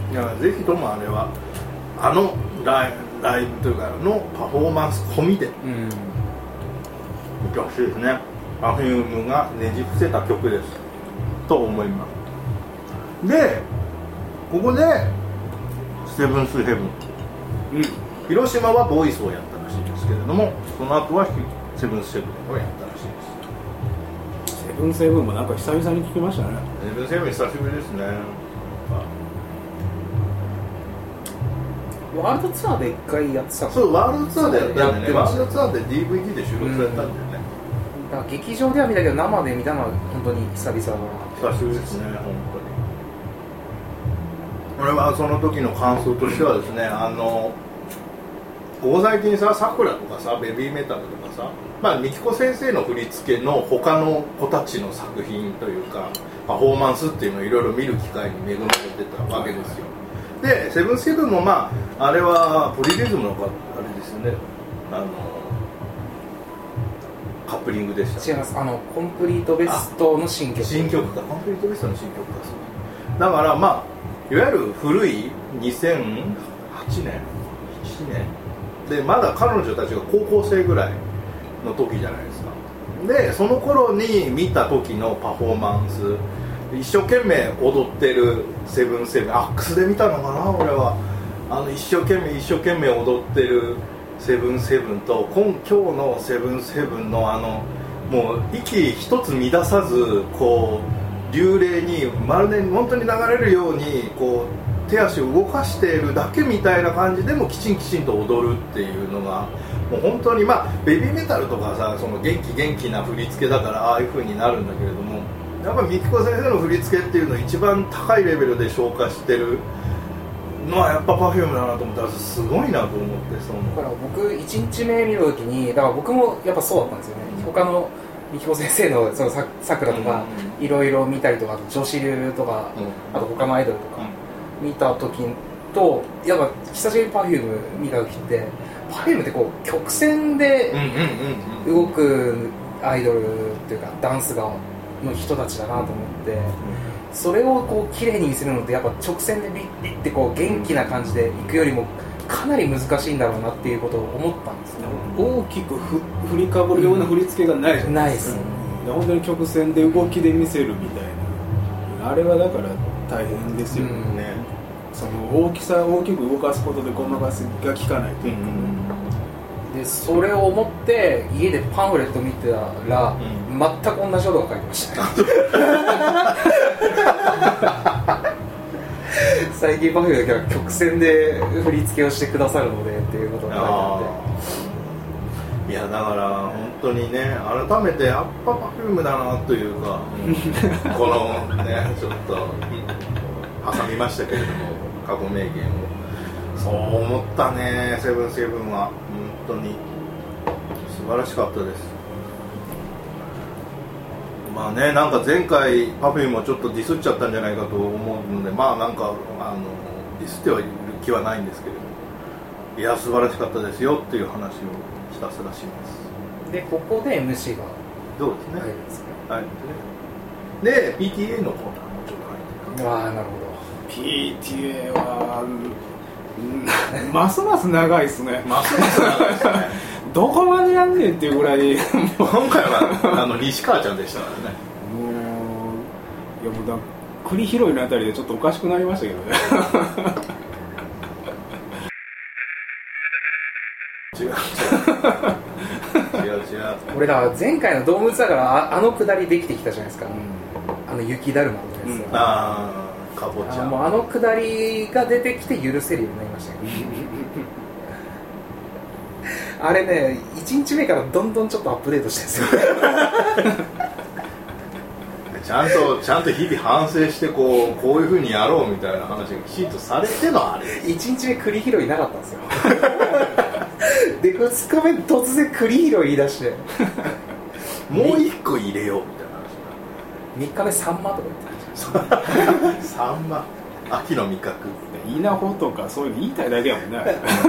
いやぜひともあれはあのライ、ライブというかのパフォーマンス込みで、うん、見てほしいですね。Perfume がねじ伏せた曲ですと思います。でここでセブンスヘブン、うん、広島はボイスをやったらしいですけれども、その後はセブンスヘブンをやったらしいです。 セブンセブンもなんか久々に聞きましたね。 セブンセブン久しぶりですね。 ワールドツアーで一回やってたの。 そう、ワールドツアーでやったんでね。ワールドツアーで ディーブイディー で収録されたんだよね、 うん、だから劇場では見たけど生で見たのは本当に久々だな。久しぶりですね、本当に。俺はその時の感想としてはですね、あのここ最近さ、さくらとかさ、ベビーメタルとかさ、まあ、みきこ先生の振り付けの他の子たちの作品というかパフォーマンスっていうのをいろいろ見る機会に恵まれてたわけですよ。で、セブンセブンもまああれはポリリズムのあれですよね、あのカップリングでした。 違います、あのコンプリートベストの新曲。 新曲か、コンプリートベストの新曲か。そうだからまあいわゆる古いにせんはちねんななねんでまだ彼女たちが高校生ぐらいの時じゃないですか。でその頃に見た時のパフォーマンス、一生懸命踊ってるセブンセブン、アックスで見たのかな俺は。あの一生懸命一生懸命踊ってるセブンセブンと今今日のセブンセブンのあのもう息一つ乱さずこう流麗にまるで本当に流れるようにこう手足を動かしているだけみたいな感じでもきちんきちんと踊るっていうのがもう本当に、まあベビーメタルとかさ、その元気元気な振り付けだからああいう風になるんだけれども、やっぱりみきこ先生の振り付けっていうのを一番高いレベルで消化してるのはやっぱ Perfume だなと思ったらすごいなと思って。そのだから僕いちにちめ見た時に、だから僕もやっぱそうだったんですよね、うん、他のみきこ先生のそのささくらとかいろいろ見たりとか、あと女子流とか、うん、あと他のアイドルとか見た時とやっぱ久しぶりに Perfume 見た時って Perfume ってこう曲線で動くアイドルっていうかダンスがの人たちだなと思って、うん、それをこう綺麗に見せるのってやっぱ直線でビッビッってこう元気な感じでいくよりもかなり難しいんだろうなっていうことを思ったんですね。 大きくふ振りかぶるような振り付けがないじゃないですか、うん、本当に曲線で動きで見せるみたいな、あれはだから大変ですよね、うんね、その大きさを大きく動かすことでごまかしが効かないというか、 うん、でそれを思って家でパンフレット見てたら、うん、全く同じことが書いてましたね最近 Perfume が曲線で振り付けをしてくださるのでっていうことが書いてあって、いやだから本当にね、改めてやっぱ Perfume だなというかこのねちょっと挟みましたけれども過去名言をそう思ったね。セブンセブンは本当に素晴らしかったです。まあね、なんか前回 Perfume もちょっとディスっちゃったんじゃないかと思うので、まあなんかあのディスってはいる気はないんですけれども、いや素晴らしかったですよっていう話をひたすらします。 でここで エムシー がどうですね、 入るんですね、 はい、で ピーティーエー のコーナーもちょっと入ってる。 ああなるほど。 ピーティーエー はますます長いですねますます長いですねどこまでやんねんっていうぐらい今回はあの西川ちゃんでしたからね。 もういやもうだ栗拾いのあたりでちょっとおかしくなりましたけどね違う違う違う違う俺ら前回のドームツアーから あ, あのくだりできてきたじゃないですか、うん、あの雪だるまのやつ、うん、 ああかぼちゃあもうあのくだりが出てきて許せるようになりましたけどあれねいちにちめからどんどんちょっとアップデートしてるんですよちゃんとちゃんと日々反省してこうこういう風にやろうみたいな話がきちんとされてのあれいちにちめ栗拾いなかったんですよでふつかめ突然栗拾い言い出してもういっこ入れようみたいな話みっかめサンマとか言ってサンマ秋の味覚稲穂とかそういうの言いたいだけやもんね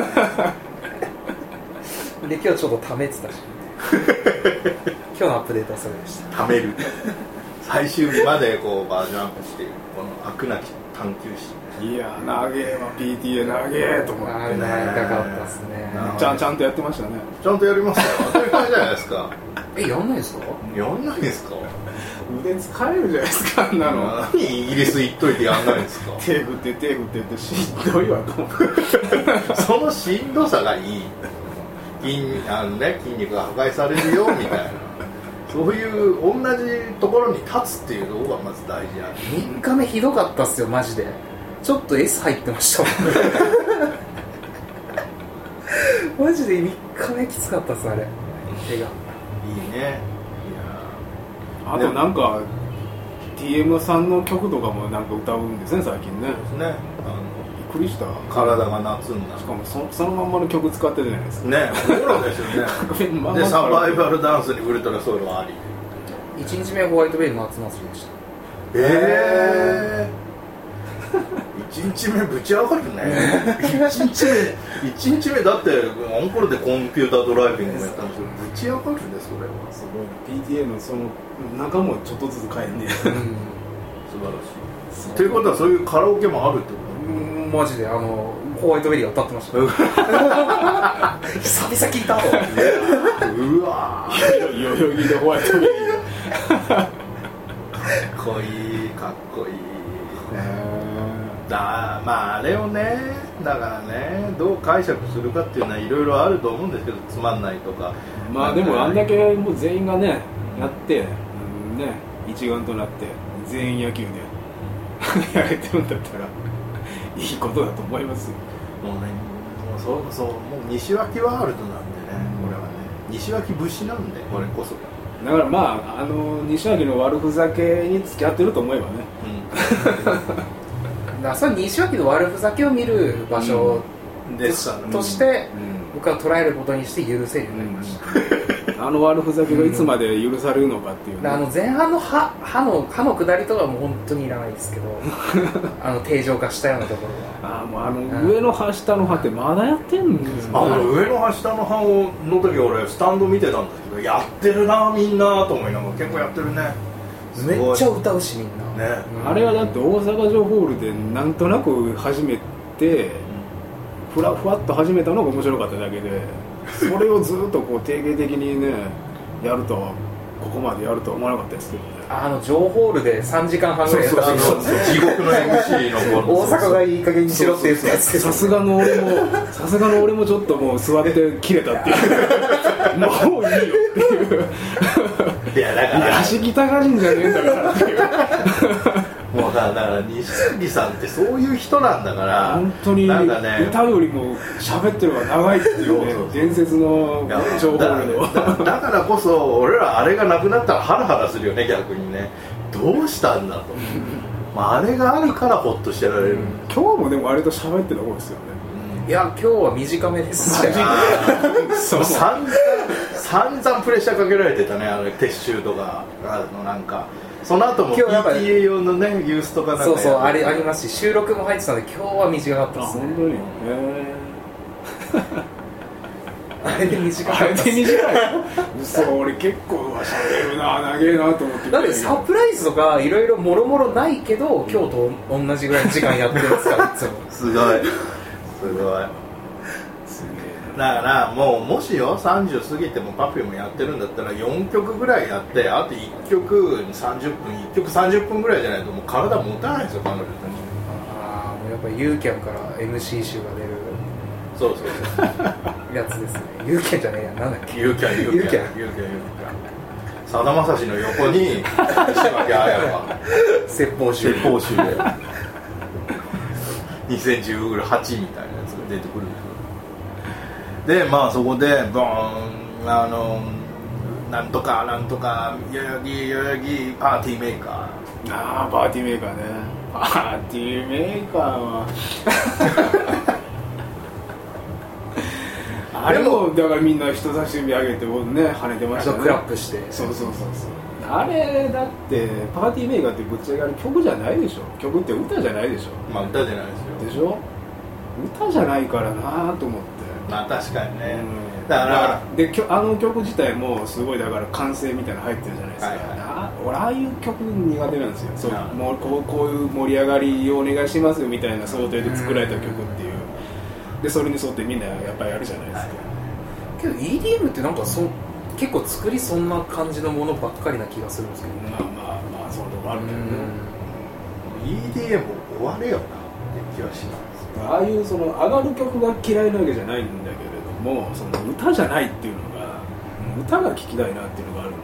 で今日ちょっとためてたし今日のアップデートはそれでしたためる最終日までこうバージョンアップしているこの飽くなき探求心いやー長えわ ピーティーエー 長えと思ってあれ長かったっすねちゃんちゃんとやってましたねちゃんとやりましたよ当たり前じゃないですかえやんないですかやんないですか腕疲れるじゃないですかあんなの何イギリス行っといてやんないんですか手振って手振ってってしんどいわと思ってそのしんどさがいい 筋, あの、ね、筋肉が破壊されるよみたいなそういう同じところに立つっていうところがまず大事やみっかめひどかったっすよマジでちょっと S 入ってましたもんマジでみっかめきつかったっすあれ手がいいねいやあとなんか ティーエム さんの曲とかもなんか歌うんですね最近ねそうですねあのびっくりした体が夏んだしかも そ, そのまんまの曲使ってるじゃないですかねそうですよねでサバイバルダンスにウルトラソウルはありいちにちめはホワイトベリーの夏祭りでしたええー、いちにちめぶち上がるねいちにちめいちにちめだってアンコールでコンピュータードライビングもやったんですけどぶち上がるねそれはすごい ピーティーエー のその中もちょっとずつ変えんね、うん、素晴らしいということはそういうカラオケもあるってことうんマジであのホワイトベリーが歌ってました久々聞いたとうわー代々木でホワイトベリーかっこいいかっこいいだまああれをねだからねどう解釈するかっていうのはいろいろあると思うんですけどつまんないとかまあでもあんだけもう全員がねやって、うん、ね一丸となって全員野球でやれてるんだったらいいことだと思いますよもうねもうそうそうもう西脇ワールドなんでねこれはね西脇節なんでこれこそだからまああの西脇の悪ふざけに付き合ってると思えばね、 うん、だそれ西脇の悪ふざけを見る場所、うん、ですから、ね、として、うん、僕は捉えることにして許せるようになりました、 うん、あの悪ふざけがいつまで許されるのかっていう、ね、 あの前半の歯、歯の歯の下りとかはもう本当にいらないですけどあの定常化したようなところはあもうあの上の歯下の歯ってまだやってんですか、ね、あの上の歯下の歯をの時俺スタンド見てたんですけどやってるなみんなと思いながら結構やってるねめっちゃ歌うしみんな、 ねうん、あれはだって大阪城ホールでなんとなく始めてふらふわっと始めたのが面白かっただけでそれをずっとこう定型的にねやるとはここまでやるとは思わなかったですけどねあの城ホールでさんじかんはんぐらいやった地獄の エムシー の大阪がいい加減にしろっていうやつさすがの俺もさすがの俺もちょっともう座って切れたっていうもういいよっていういやだから屋敷隆人じゃねえんだからっていうもうだから西崎さんってそういう人なんだから本当になんか、ね、 歌よりも喋ってる方が長いっていうねそうそうそう伝説の情報だ, だ, だからこそ俺らあれがなくなったらハラハラするよね逆にねどうしたんだとまああれがあるからホッとしてられる、うん、 今日もでもあれと喋ってる方ですよね、 うん、いや今日は短めですねそう散々散々プレッシャーかけられてたねあの撤収とかあのなんかその後も ピーティーエー 用のねユースとかなんかそうそうあれありますし収録も入ってたので今日は短かったですね本当にへあれで短かったですあれで短い嘘俺結構は喋るな長えなと思ってだってサプライズとかいろいろもろもろないけど今日と同じぐらいの時間やってるんですからいつもすごいすごいすげえだからもうもしよさんじゅう過ぎても Perfume やってるんだったらよんきょくぐらいやってあといっきょくさんじゅっぷんいっきょくさんじゅっぷんぐらいじゃないともう体持たないですよ彼女たち。 ああもうやっぱりユーキャンから エムシー 集が出るそうそうそうやつですね。ユーキャンじゃねえやなんだっけユーキャンユーキャンユーキャンユーキャンさだまさしの横に柴木彩が説法集説法集でにせんじゅうはちみたいなやつが出てくるんですよ。でまあそこでボーンあのなんとかなんとか代々木代々木パーティーメーカーああパーティーメーカーねパーティーメーカーはあれもだからみんな人差し指上げてもね跳ねてましたね。 クラップしてそうそうそうそうあれだってパーティーメーカーってぶっちゃけあれ曲じゃないでしょ。曲って歌じゃないでしょ。 まあ歌じゃないですよでしょ。歌じゃないからなと思って。 まあ確かにね、 うん、 だからであの曲自体もすごいだから歓声みたいなの入ってるじゃないですか、 はいはい、 あ俺ああいう曲苦手なんですよ。そうもうこうこういう盛り上がりをお願いしますみたいな想定で作られた曲っていうでそれに沿ってみんなやっぱりやるじゃないですか、はい、 けど イーディーエム ってなんかそ結構作りそんな感じのものばっかりな気がするんですけどね。 まあまあまあそのとこあるけどね。 イーディーエム 終われよなって気はします。 ああいうその上がる曲が嫌いなわけじゃないんだけれどもその歌じゃないっていうのが歌が聴きたいなっていうのがあるんで、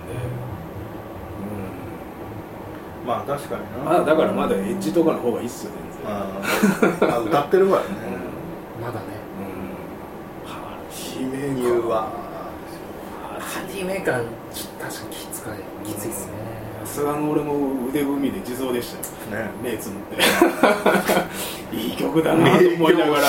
うん、まあ確かにな。 あだからまだエッジとかの方がいいっすよね。 あ歌ってるからね、 うん、まだね、 うん、パーティーメニューはパーティーメーカーちょっと確かにきつかいきついっすね。 さすがの俺も腕組みで地蔵でしたよね。目つむっていい曲だなと思いながら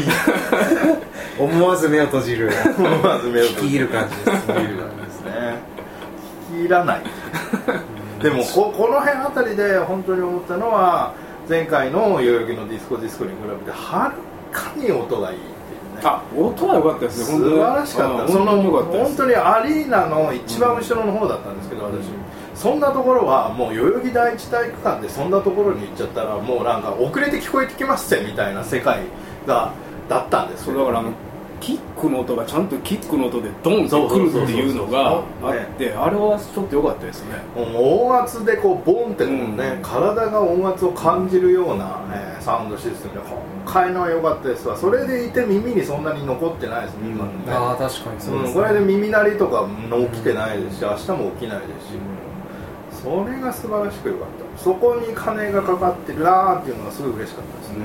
思わず目を閉じる思わず目を閉じる聞き入る感じですね。 聞き入る感じですね。聞き入らないでも こ, この辺あたりで本当に思ったのは前回の代々木のディスコディスコに比べてはるかに音がいいっていうね。 あ音は良かったですね。 素晴らしかった。その本当にアリーナの一番後ろの方だったんですけど、うん、私そんなところはもう代々木第一体育館でそんなところに行っちゃったらもうなんか遅れて聞こえてきますぜみたいな世界がだったんですよ。 そうだからあのキックの音がちゃんとキックの音でドンとくるっていうのがあってあれはちょっと良かったですね。 音圧でこうボンってね、うん、体が音圧を感じるような、えー、サウンドシステムで今回のは良かったですわ。それでいて耳にそんなに残ってないですね、今のね。 ああ確かにそうですね、 うん、これで耳鳴りとか起きてないですし、明日も起きないですし、うん、それが素晴らしく良かった。そこに金がかかってるなーっていうのがすごい嬉しかったですね、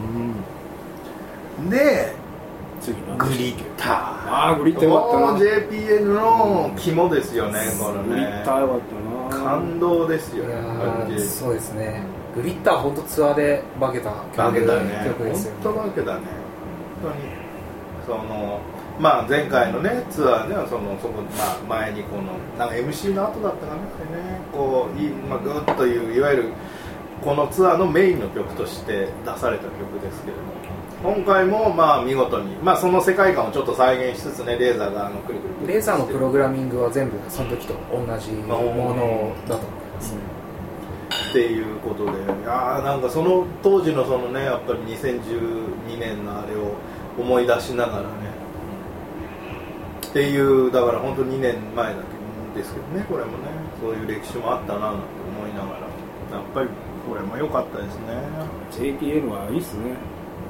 うん、で次のグリッター。 ああグリッターよかったな。 ジェーピーエヌ の肝ですよね、うん、これねグリッターよかったな。 感動ですよね。 そうですね。グリッター本当ツアーで化けた曲ですよね。本当化けたね。本当にそのまあ前回のねツアーではそのそこまあ前にこのなんか エムシー の後だったかなね、こういまあグッといういわゆるこのツアーのメインの曲として出された曲ですけれども。今回もまあ見事に、まあ、その世界観をちょっと再現しつつね、レーザーがあのくるくるくるレーザーのプログラミングは全部その時と同じものだと思います、 うん、っていうことで、いやなんかその当時のそのねやっぱりにせんじゅうにねんのあれを思い出しながらね、うん、っていうだから本当にねんまえだけですけどね、これもねそういう歴史もあったななんて思いながら、やっぱりこれも良かったですね。 ジェーピーエヌ はいいっすね。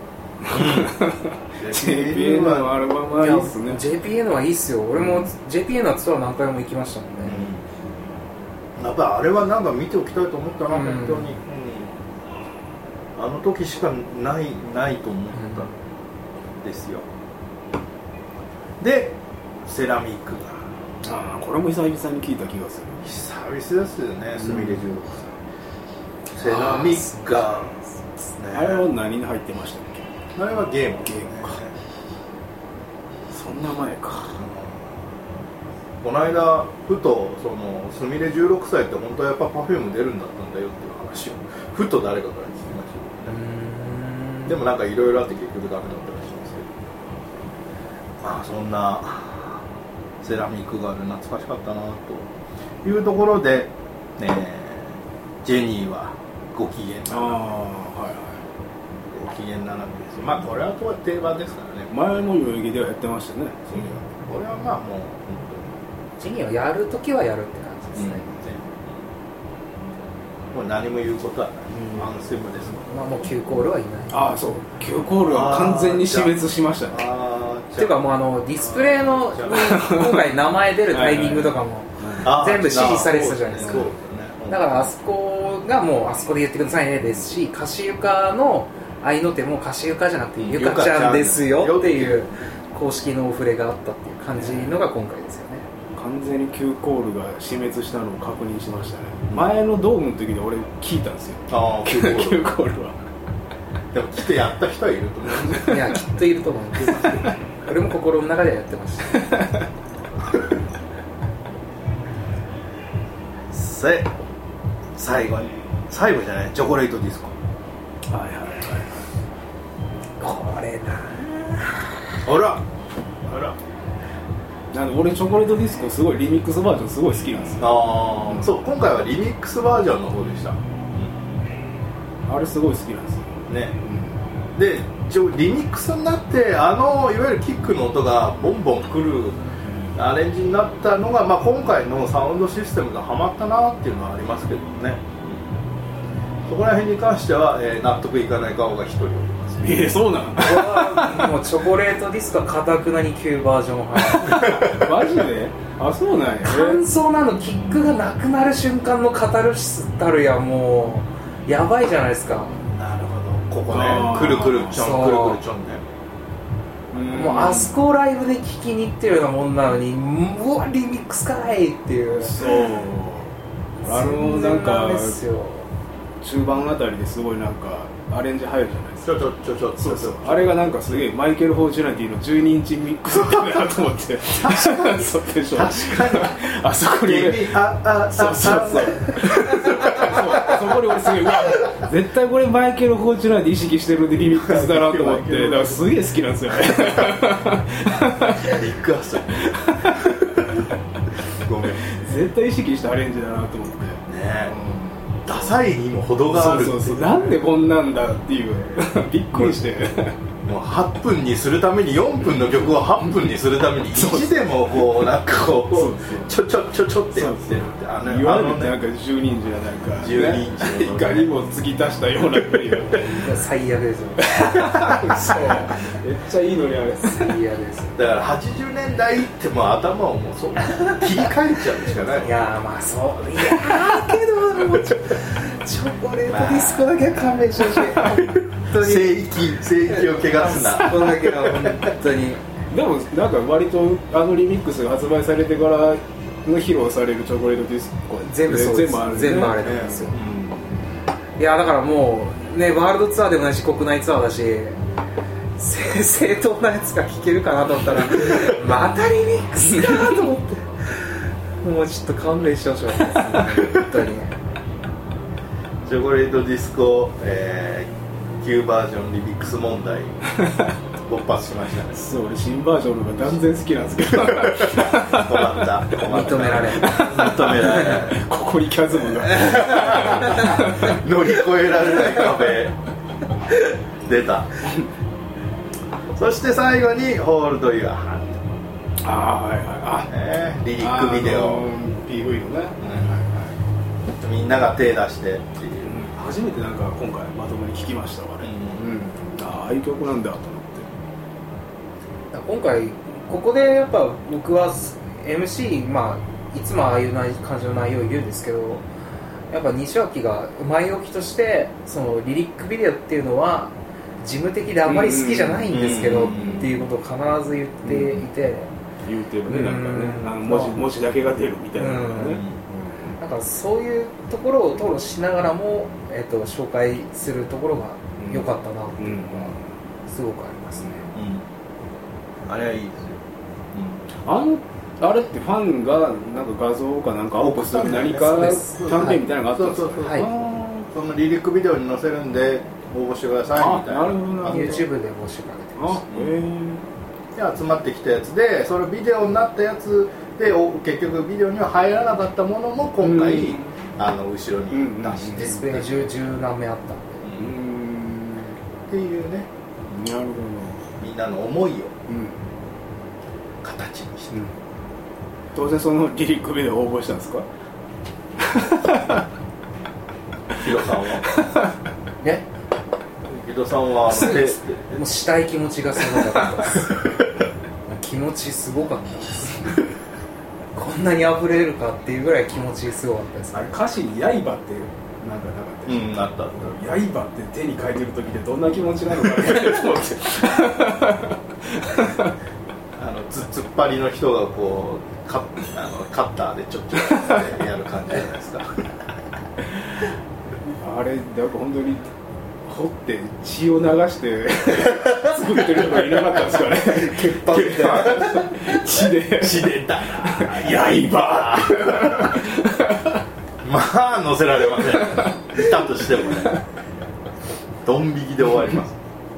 ジェーピーエヌのアルバムはいいっすね。 ジェーピーエヌ はいいっすよ。俺も ジェーピーエヌ はツアー何回も行きましたもんね、 うん、やっぱあれはなんか見ておきたいと思ったな、うん、本当に、うん、あの時しかないないと思ったんですよ、うん、でセラミックがああこれも久々に聞いた気がする。 久々ですよね、すみれじゅうろくさい、セラミックがあれは何に入ってましたっけ。 あれはゲームゲームか、そんな前か、 うん、この間ふとそのすみれじゅうろくさいって本当はやっぱ Perfume 出るんだったんだよっていう話をふと誰かから聞きましたけどね。でもなんかいろいろあって結局ダメだったらしいんですけど、まあそんなセラミックがある懐かしかったなというところで、ね、ジェニーはご機嫌な、 ああはいはい機嫌斜めです。まあこれはとは定番ですからね。 前の代々木ではやってましたね。それはこれはまあもうジニーはやるときはやるって感じですね、 うん、もう何も言うことはない、うん、アンセムですもん。 まあもうキューコールはいない。 ああそう、キューコールは完全に死滅しましたね。 あっていうかもうあのディスプレイの今回名前出るタイミングとかも全部指示されてたじゃないですか。だからあそこがもうあそこで言ってくださいねですし、カシユカの合いの手もカシユカじゃなくてユカちゃんですよっていう公式のお触れがあったっていう感じのが今回ですよね。 完全にキューコールが死滅したのを確認しましたね。前のドームの時で俺聞いたんですよ。あキューコールは。 でもきっとやった人はいると思うんですよ。 いやきっといると思います。俺も心の中ではやってました。 せ最後に最後じゃないチョコレートディスコ。 はいはいはい。 これなあらあら。 なんで俺チョコレートディスコすごいリミックスバージョンすごい好きなんですよ。 ああ、そう今回はリミックスバージョンの方でした。 あれすごい好きなんですよね。うん、でリミックスになってあのいわゆるキックの音がボンボンくるアレンジになったのが、まあ、今回のサウンドシステムがハマったなっていうのはありますけどね。そこら辺に関しては、えー、納得いかない顔が一人おります。 えー、そうなの？ もうチョコレートディスコはかたくなに旧バージョン派。 マジで？あ、そうなんや。 感想なのキックがなくなる瞬間のカタルシスたるやもうやばいじゃないですか。 なるほど。ここね、くるくるちょんくるくるちょんね。 もうあそこをライブで聴きに行ってるようなもんなのに、うわリミックスかいっていう。 そう。あのなんか中盤あたりですごいなんかアレンジ入るじゃないですか。 ちょちょちょちょそうそう。あれがなんかすげえマイケル・フォーチュナティのじゅうにインチミックスだなと思って。 確かに。 そうでしょ。 確かに。 あそこにああそうそうそう。そこに俺すげえうわ絶対これマイケル・フォーチュナティ意識してるんでリミックスだなと思ってだからすげえ好きなんですよね。 リックアス。ごめん。 絶対意識したアレンジだなと思って。ねえ。ダサいにも程がある。 そうそうそう。なんでこんなんだっていうびっくりして。 もうはっぷんにするためによんぷんの曲をはっぷんにするためにいちでもこうなんかこうちょちょちょちょってやってるってあの言われてなんかじゅうにインチがなんかじゅうにインチいかにも突き出したようなプレイヤー最悪ですよ。 そうめっちゃいいのにあれ最悪です。 だからはちじゅうねんだいってもう頭をもうそう切り替えちゃうしかない。 いやまあそういやけどもうチョコレートディスコだけは勘弁してほしい。 聖域聖域を汚すな。 そこだけは本当に。 でもなんか割とあのリミックスが発売されてからの披露されるチョコレートディスコ全部そうです。 全部ある、ね、 全部あれなんですよ。いやだからもうねワールドツアーでもないし国内ツアーだし正当なやつが聴けるかなと思ったらまたリミックスかと思ってもうちょっと勘弁してほしいです、ね、本当に。 チョコレートディスコ、えー、旧バージョンリミックス問題勃発しましたね。 そう俺新バージョンの方が断然好きなんですけど困った認められ認められないここにキャズムが乗り越えられない壁出た。そして最後にホールドユアハンド。 ああはいはいあ、 えー、リリックビデオ、 あのー、ピーブイ のね、 うん、みんなが手出してっていう、 うん、初めてなんか今回まともに聴きましたわね、うんうん、あああいう曲なんだと思って。 今回ここでやっぱ僕は エムシー、まあ、いつもああいう感じの内容を言うんですけどやっぱ西脇が前置きとしてそのリリックビデオっていうのは事務的であまり好きじゃないんですけどっていうことを必ず言っていて、 言うてるね、なんかねあの文字、文字だけが出るみたいなのね、 なんかそういうところを討論しながらも、えっと、紹介するところが良かったなっていうのがすごくありますね、 うん、あれはいいですよ、 うん、あのあれってファンがなんか画像かなんかアップする何かキャンペーンみたいなのがあったんですか。 そうそうそう、はい、そのリリックビデオに載せるんで応募してくださいみたいな。 なるほどな。 YouTube で募集かけてました。 で集まってきたやつでそのビデオになったやつで結局ビデオには入らなかったものも今回、うん、あの後ろに出して、 ディスプレイ十何名あったんで、 うん、 っていうね、 なるほど、 みんなの思いをうん、 形にして、 うん、当然そのリリックビデオ応募したんですか？ ヒロさんはえヒロさんはあの手もうしたい気持ちがすごかったです気持ちすごかったですこんなに溢れるかっていうぐらい気持ちすごかったです。 あれ歌詞に刃ってなんかなかったでしょ？ うん、あったあった。 刃って手に書いてる時でどんな気持ちなのかなと思ってあのつ突っ張りの人がこうカッあのカッターでちょっちょってやる感じじゃないですかあれなんか本当に掘って血を流して作ってる人がいなかったんですかね鉄板みたいな血で血でだな刃まあ乗せられませんいたとしてもねドン引きで終わります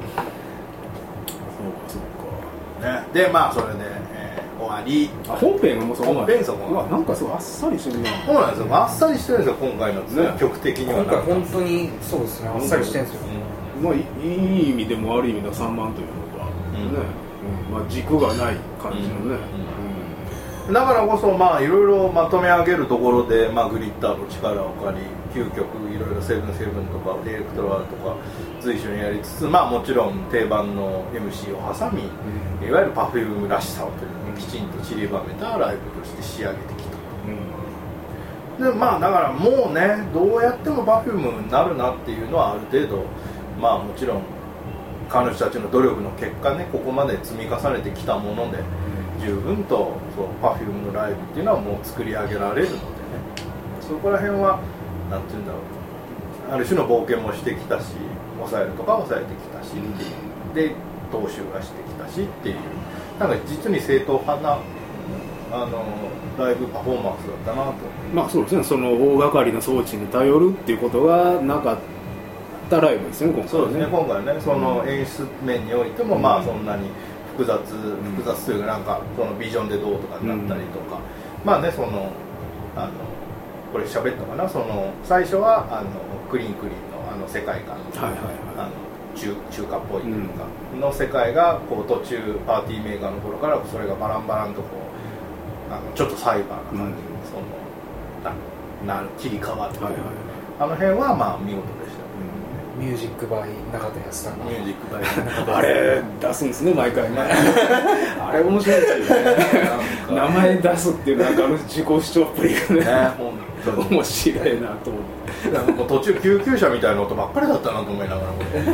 そうかそうか、 ね、でまあそれで、えー、終わりあ本編がもうそこまで本編そこまでなんかすごいあっさりしてるな。 そうなんですよ、あっさりしてるんですよ今回の、ね、曲的には今回本当にそうですね、あっさりしてるんですよ、 まあ、いい意味でも悪い意味ではさんまんというのが、うんねうんまあ、軸がない感じのね、 うんうん、だからこそまあいろいろまとめ上げるところで、まあ、グリッターの力を借りきゅうきょくいろいろセブンセブンとかエレクトラとか随所にやりつつ、まあ、もちろん定番の エムシー を挟み、うん、いわゆる パフューム らしさをというのをきちんと散りばめたライブとして仕上げてきた、うん、でまあだからもうねどうやっても パフューム になるなっていうのはある程度まあもちろん彼女たちの努力の結果ねここまで積み重ねてきたもので十分とそう パフューム のライブっていうのはもう作り上げられるのでねそこら辺はなんていうんだろうある種の冒険もしてきたし抑えるとか抑えてきたしっていうで踏襲がしてきたしっていうなんか実に正統派なあのライブパフォーマンスだったなと。 まあそうですね、その大掛かりな装置に頼るっていうことがなかったライブですね今回ね。 そうですね今回ねその演出面においても、うん、まあそんなに複雑、うん、複雑というかなんかそのビジョンでどうとかになったりとか、うん、まあねそのあのこれ喋ったかなその最初はあのクリーンクリーンのあの世界観、はいはいはい、あの 中, 中華っぽいというか、うん、の世界がこう途中パーティーメーカーの頃からそれがバランバランとこうあのちょっとサイバーな感じに、うん、そのなな切り替わって、はいはい、あの辺はまあ見事でした。 ミュージックバイ中田康さんがミュージックバイ中田あれ出すんですね毎回ねあれ面白いですよね名前出すっていうなんかあの自己主張っぷりがね面白いなと思ってなんかもう途中救急車みたいな音ばっかりだったなと思いなが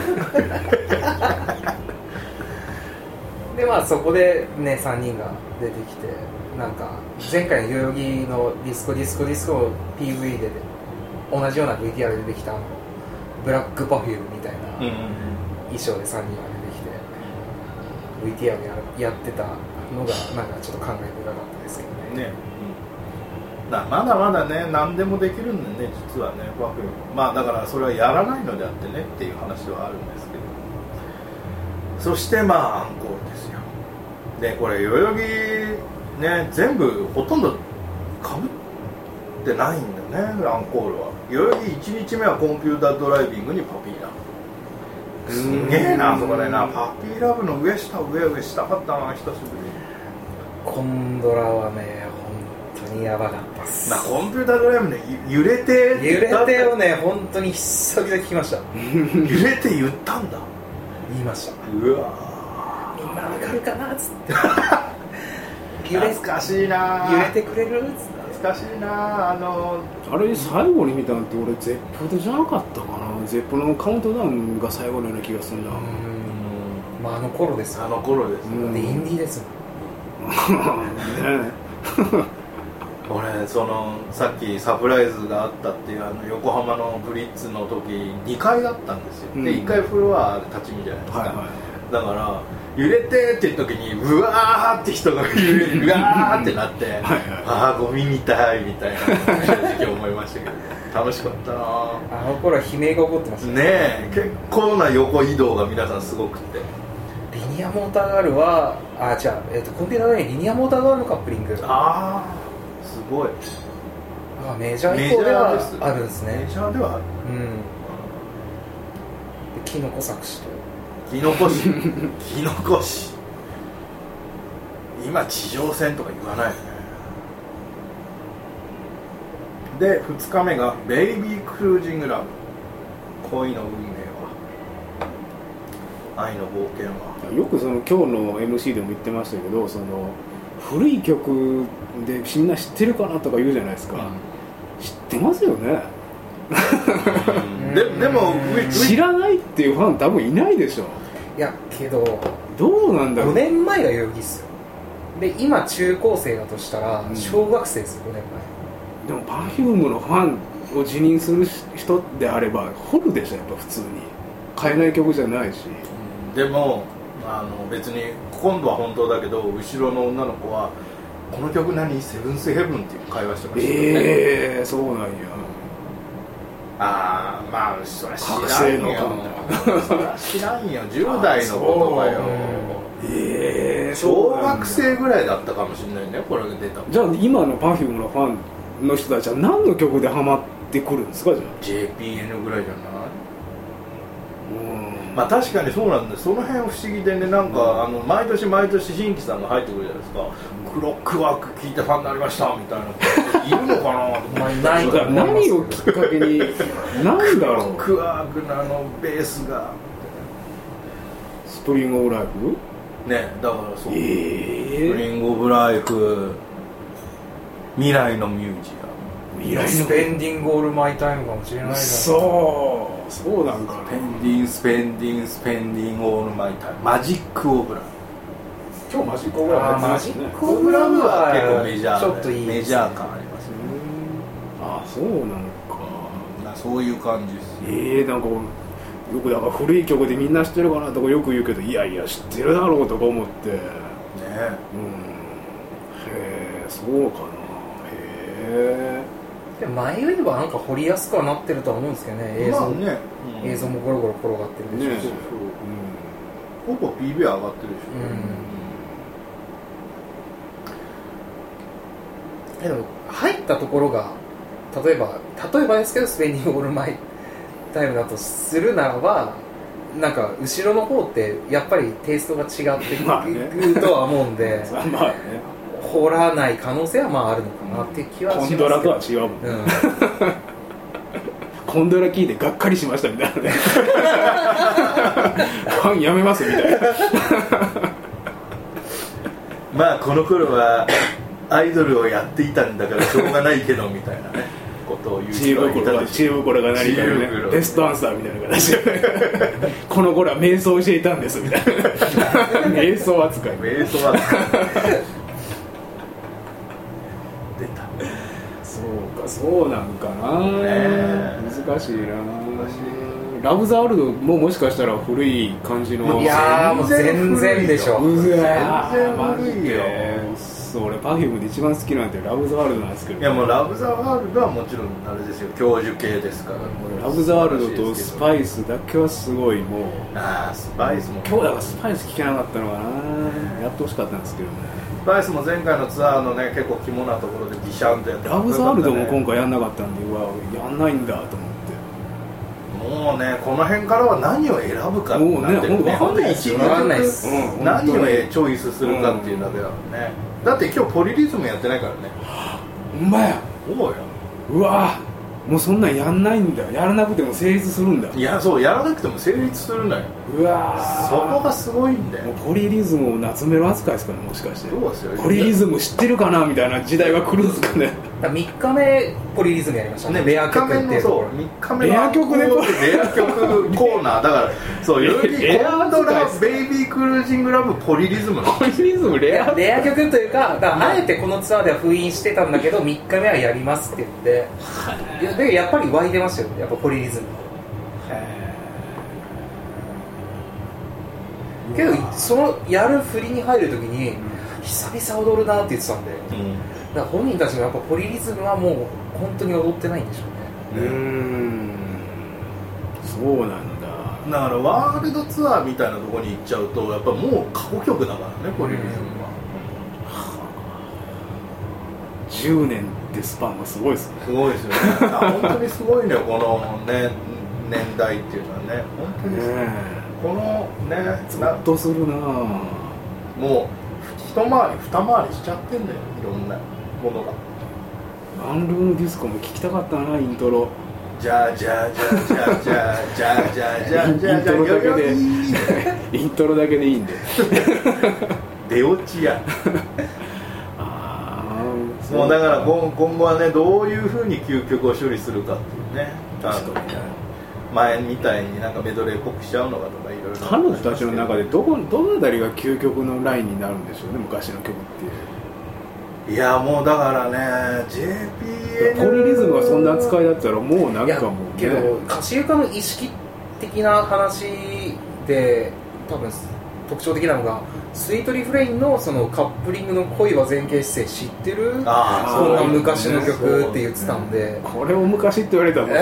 らでまあそこでねさんにんが出てきてなんか前回の代々木のディスコディスコディスコ ピーブイ で同じような ブイティーアール で出てきたブラックパフュームみたいな衣装でさんにんが出てきて ブイティーアール や, やってたのがなんかちょっと感慨深かったですけどね。ね、 うん、だまだまだね何でもできるんでね実はねパフュームまあだからそれはやらないのであってねっていう話はあるんですけどそしてまあアンコールですよ。でこれ代々木ね全部ほとんどかぶってないんだよねアンコールは。代々木いちにちめはコンピュータードライビングにパピーラブすげえなそこでなパピーラブの上下上上したかったな久しぶりに。 コンドラはね本当にやばかったっすなコンピュータードライブね揺れて揺れてをね本当に久々聞きました揺れて言ったんだ言いました。 うわ今わかるかなっつって揺れ懐かしいな揺れてくれるっつって懐かしいなあのあれ最後に見たのって俺ゼップでじゃなかったかなゼップのカウントダウンが最後のような気がするな。うんまああの頃ですよあの頃ですよ、でインディーですもんね俺そのさっきサプライズがあったっていうあの横浜のブリッツの時にかいだったんですよ、うん、でいっかいフロア立ち見じゃないですか、はいはい、だから揺れてっていう時にうわーって人が揺れるうわーってなってはい、はい、ああゴミみたいみたいな正直思いましたけど楽しかったなあの頃は悲鳴が起こってましたね。 ねえ結構な横移動が皆さんすごくてリニアモーターガールはあじゃあ、えー、とコンピューターでリニアモーターガールのカップリングああすごいあメジャー以降ではあるんですね。 メジャーではあるうんでキノコ作詞とキノコ市キノコ市今地上戦とか言わないよね。でふつかめがベイビークルージングラブ、恋の運命は、愛の冒険は。 よくその今日の エムシー でも言ってましたけど、その古い曲でみんな知ってるかなとか言うじゃないですか、うん、知ってますよねで, でも知らないっていうファン多分いないでしょ。 いやけどどうなんだろう。 ごねんまえが代々木っすよ。で今中高生だとしたら小学生ですよ、ごねんまえ。 でも Perfume のファンを自認する人であれば掘るでしょ、やっぱ普通に買えない曲じゃないし。 でもあの別に今度は本当だけど、後ろの女の子はこの曲何セブンスヘブンっていう会話してましたよね。 ええー、そうなんや。 ああ、まあそれは知らんよそれは知らんよじゅう代のことかよ。 ええー、 小学生ぐらいだったかもしれないね、これが出た。 じゃあ今の Perfume のファンの人たちは何の曲でハマってくるんですか。じゃあジェーピーエヌ ぐらいじゃない。まあ確かにそうなんです。その辺不思議でね、なんか、うん、あの毎年毎年新規さんが入ってくるじゃないですか、うん、クロックワーク聞いてファンになりましたみたいないるのかなとかないか何をきっかけに何だろう。 クロックワークのあのベースがスプリングオブライフね、だからそう、えー、 スプリングオブライフ、未来のミュージアム、 未来のスペンディングオールマイタイムかもしれない。 そうそうなんか、ね、 スペンディンスペンディンスペンディングオールマイタイム、マジックオブライフ。 今日マジックオブライフ、 マジックオブライフは結構メジャー、ちょっといいメジャー感ありますね。 ああそうなのか。 そういう感じです。 ええー、なんかよくだから古い曲でみんな知ってるかなとかよく言うけど、いやいや知ってるだろうとか思ってね。うん、へえそうかな。へえ。 で前よりはなんか掘りやすくはなってるとは思うんですけどね。映像、まあね、うん、映像もゴロゴロ転がってるでしょうし、ね、 うん、ほぼ ピーブイ 上がってるでしょ、 うん、でも入ったところが例えば例えばですけどスペンディングオールマイタイムだとするならば、なんか後ろの方ってやっぱりテイストが違ってくるとは思うんでまあね、 掘らない可能性はまああるのかなって気はしますけど、 コンドラとは違うもん、うん、コンドラ聞いてがっかりしましたみたいなねファンやめますみたいなまあこの頃はアイドルをやっていたんだからしょうがないけどみたいなねことを言う人がいたりして、 知恵袋が何かのねベストアンサーみたいな形でこの頃は瞑想していたんですみたいな瞑想扱い瞑想扱いそうか、そうなんかな、ね、難しいな。ラブザワールドももしかしたら古い感じの。 いやーもう全然でしょ。 全然古いよ。 そう、俺 Perfume で一番好きなんてラブザワールドなんですけど、 いやもうラブザワールドはもちろんあれですよ、教授系ですから。 ラブザワールドとスパイスだけはすごいもう。 ああスパイスも。 今日だからスパイス聞けなかったのかな。やってほしかったんですけどね。 スパイスも前回のツアーのね結構肝なところでビシャンとやって、 ラブザワールドも今回やんなかったんで、うわやんないんだと思って。 もうねこの辺からは何を選ぶかってなってるね。 本当に一分かんないです。 何をチョイスするかっていうだけだもんね。だって今日ポリリズムやってないからね。 ほんまや。 おうや。 うわもうそんなんやんないんだよ。やらなくても成立するんだ。 いやそうやらなくても成立するのよ。 うわそこがすごいんだよ。もうポリリズムを夏メロ扱いですかね、もしかして。 そうですよ。 ポリリズム知ってるかなみたいな時代が来るんですかね。 みっかめポリリズムやりましたね。レア曲っていうところ。 みっかめレア曲でレア曲コーナーだからそうよりコンドラベイビークルージングラブポリリズムポリリズムレアレア曲というか、だからあえてこのツアーでは封印してたんだけどみっかめはやりますって言って、いやでやっぱり湧いてましたよね、やっぱポリリズム。けどそのやる振りに入るときに久々踊るなって言ってたんで、うん、だから本人たちもやっぱポリリズムはもう本当に踊ってないんでしょうね。 うーんそうなんだ。 だからワールドツアーみたいなところに行っちゃうとやっぱもう過去曲だからね、ポリリズムは。 じゅうねんってスパンがすごいですね。 すごいですよね。本当にすごいねこのね年代っていうのはね、本当にすごい、ねこのねゾッとするな。 もう一回り二回りしちゃってんだよ、いろんなものが。 ワンルームディスコも聞きたかったな、イントロ。 じゃあじゃあじゃあじゃあじゃあじゃあじゃあじゃあじゃあじゃあじゃあじゃあイントロだけでいいんで出落ちやあもうだから今今後はね、どういうふうに究極を処理するかっていうね、確かにね、前みたいになんかメドレーっぽくしちゃうのかとかいろいろ、 彼女たちの中でどこどのあたりが究極のラインになるんでしょうね、昔の曲っていう。 いやもうだからね ジェーピーエヌポリリズムがそんな扱いだったらもうなんかもう、ね、 けど歌詞床の意識的な話で多分特徴的なのがスイートリフレインのそのカップリングの恋は前傾姿勢知ってる、あそんな昔の曲って言ってたんで、 これを昔って言われたらもう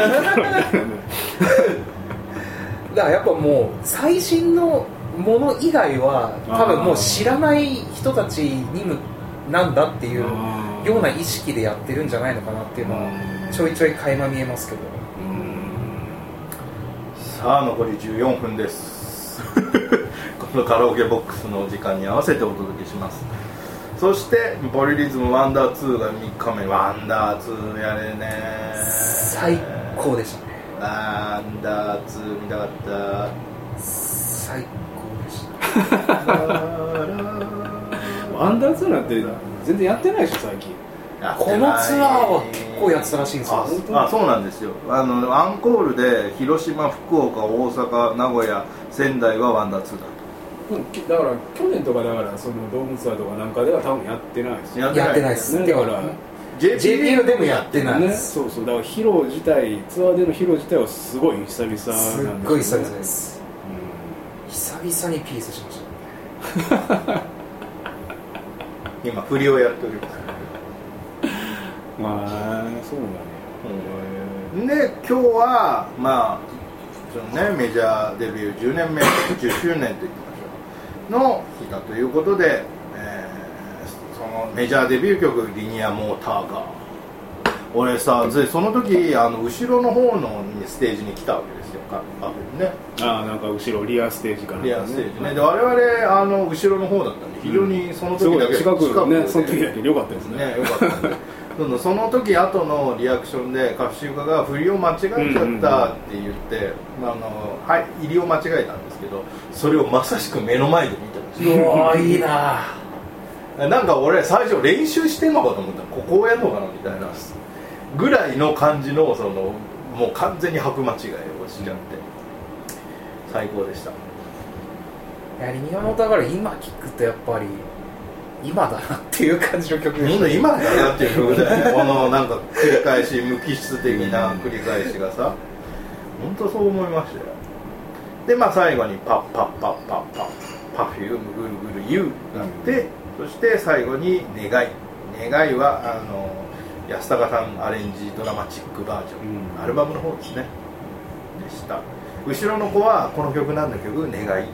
だからやっぱもう最新のもの以外は多分もう知らない人たちにもなんだっていうような意識でやってるんじゃないのかなっていうのはちょいちょい垣間見えますけど。 さあ残りじゅうよんぷんですこのカラオケボックスの時間に合わせてお届けします。そしてポリリズムワンダーツーがみっかめ、ワンダーツーやれね最高でしたね。 ワンダーツー見たかった。 最高でしたワンダーツーなんて全然やってないでしょ最近。 このツアーは結構やってたらしいんですよ。 ああそうなんですよ。あのアンコールで広島、福岡、大阪、名古屋、仙台はワンダーツーだと。だから去年とかだからそのドームツアーとかなんかでは多分やってないですよ。やってないです、ね、だからジェーピーエルでもやってない、 ね、そうそう、だから披露自体ツアーでの披露自体はすごい久々なんですよね。 すっごい久々です、うん、久々にピースしました今振りをやっておりますまあそうだね、 うん、で今日はまあそのねメジャーデビューじゅうねんめじゅっしゅうねんといきましょうの日だということで、えー、そのメジャーデビュー曲リニアモーターが俺さその時あの後ろの方のステージに来たわけですよ、カフェにね。 ああなんか後ろリアステージかな、ね、 リアステージね。で我々あの後ろの方だったんで非常にその時だけ、うん、 近くね、その時だけ良かったですね。 ね良かったねその時後のリアクションでカフシウカが振りを間違えちゃったって言って、うんうんうん、あのはい入りを間違えたんですけど、それをまさしく目の前で見てました。 うわいいな。 なんか俺最初練習してんのかと思ったらここをやるのかなみたいなぐらいの感じのそのもう完全に拍間違いをしちゃって最高でした。いやリニアモーターガール今聞くとやっぱり今だなっていう感じの曲ですね。今だなっていう曲だよねこのなんか繰り返し無機質的な繰り返しがさ本当そう思いましたよ。でまあ最後にパッパッパッパッパッパフュームぐるぐる You があって、うん、そして最後に願い願いはあの安高さんアレンジドラマチックバージョン、うん、アルバムの方ですねでした。後ろの子はこの曲なんだけど願い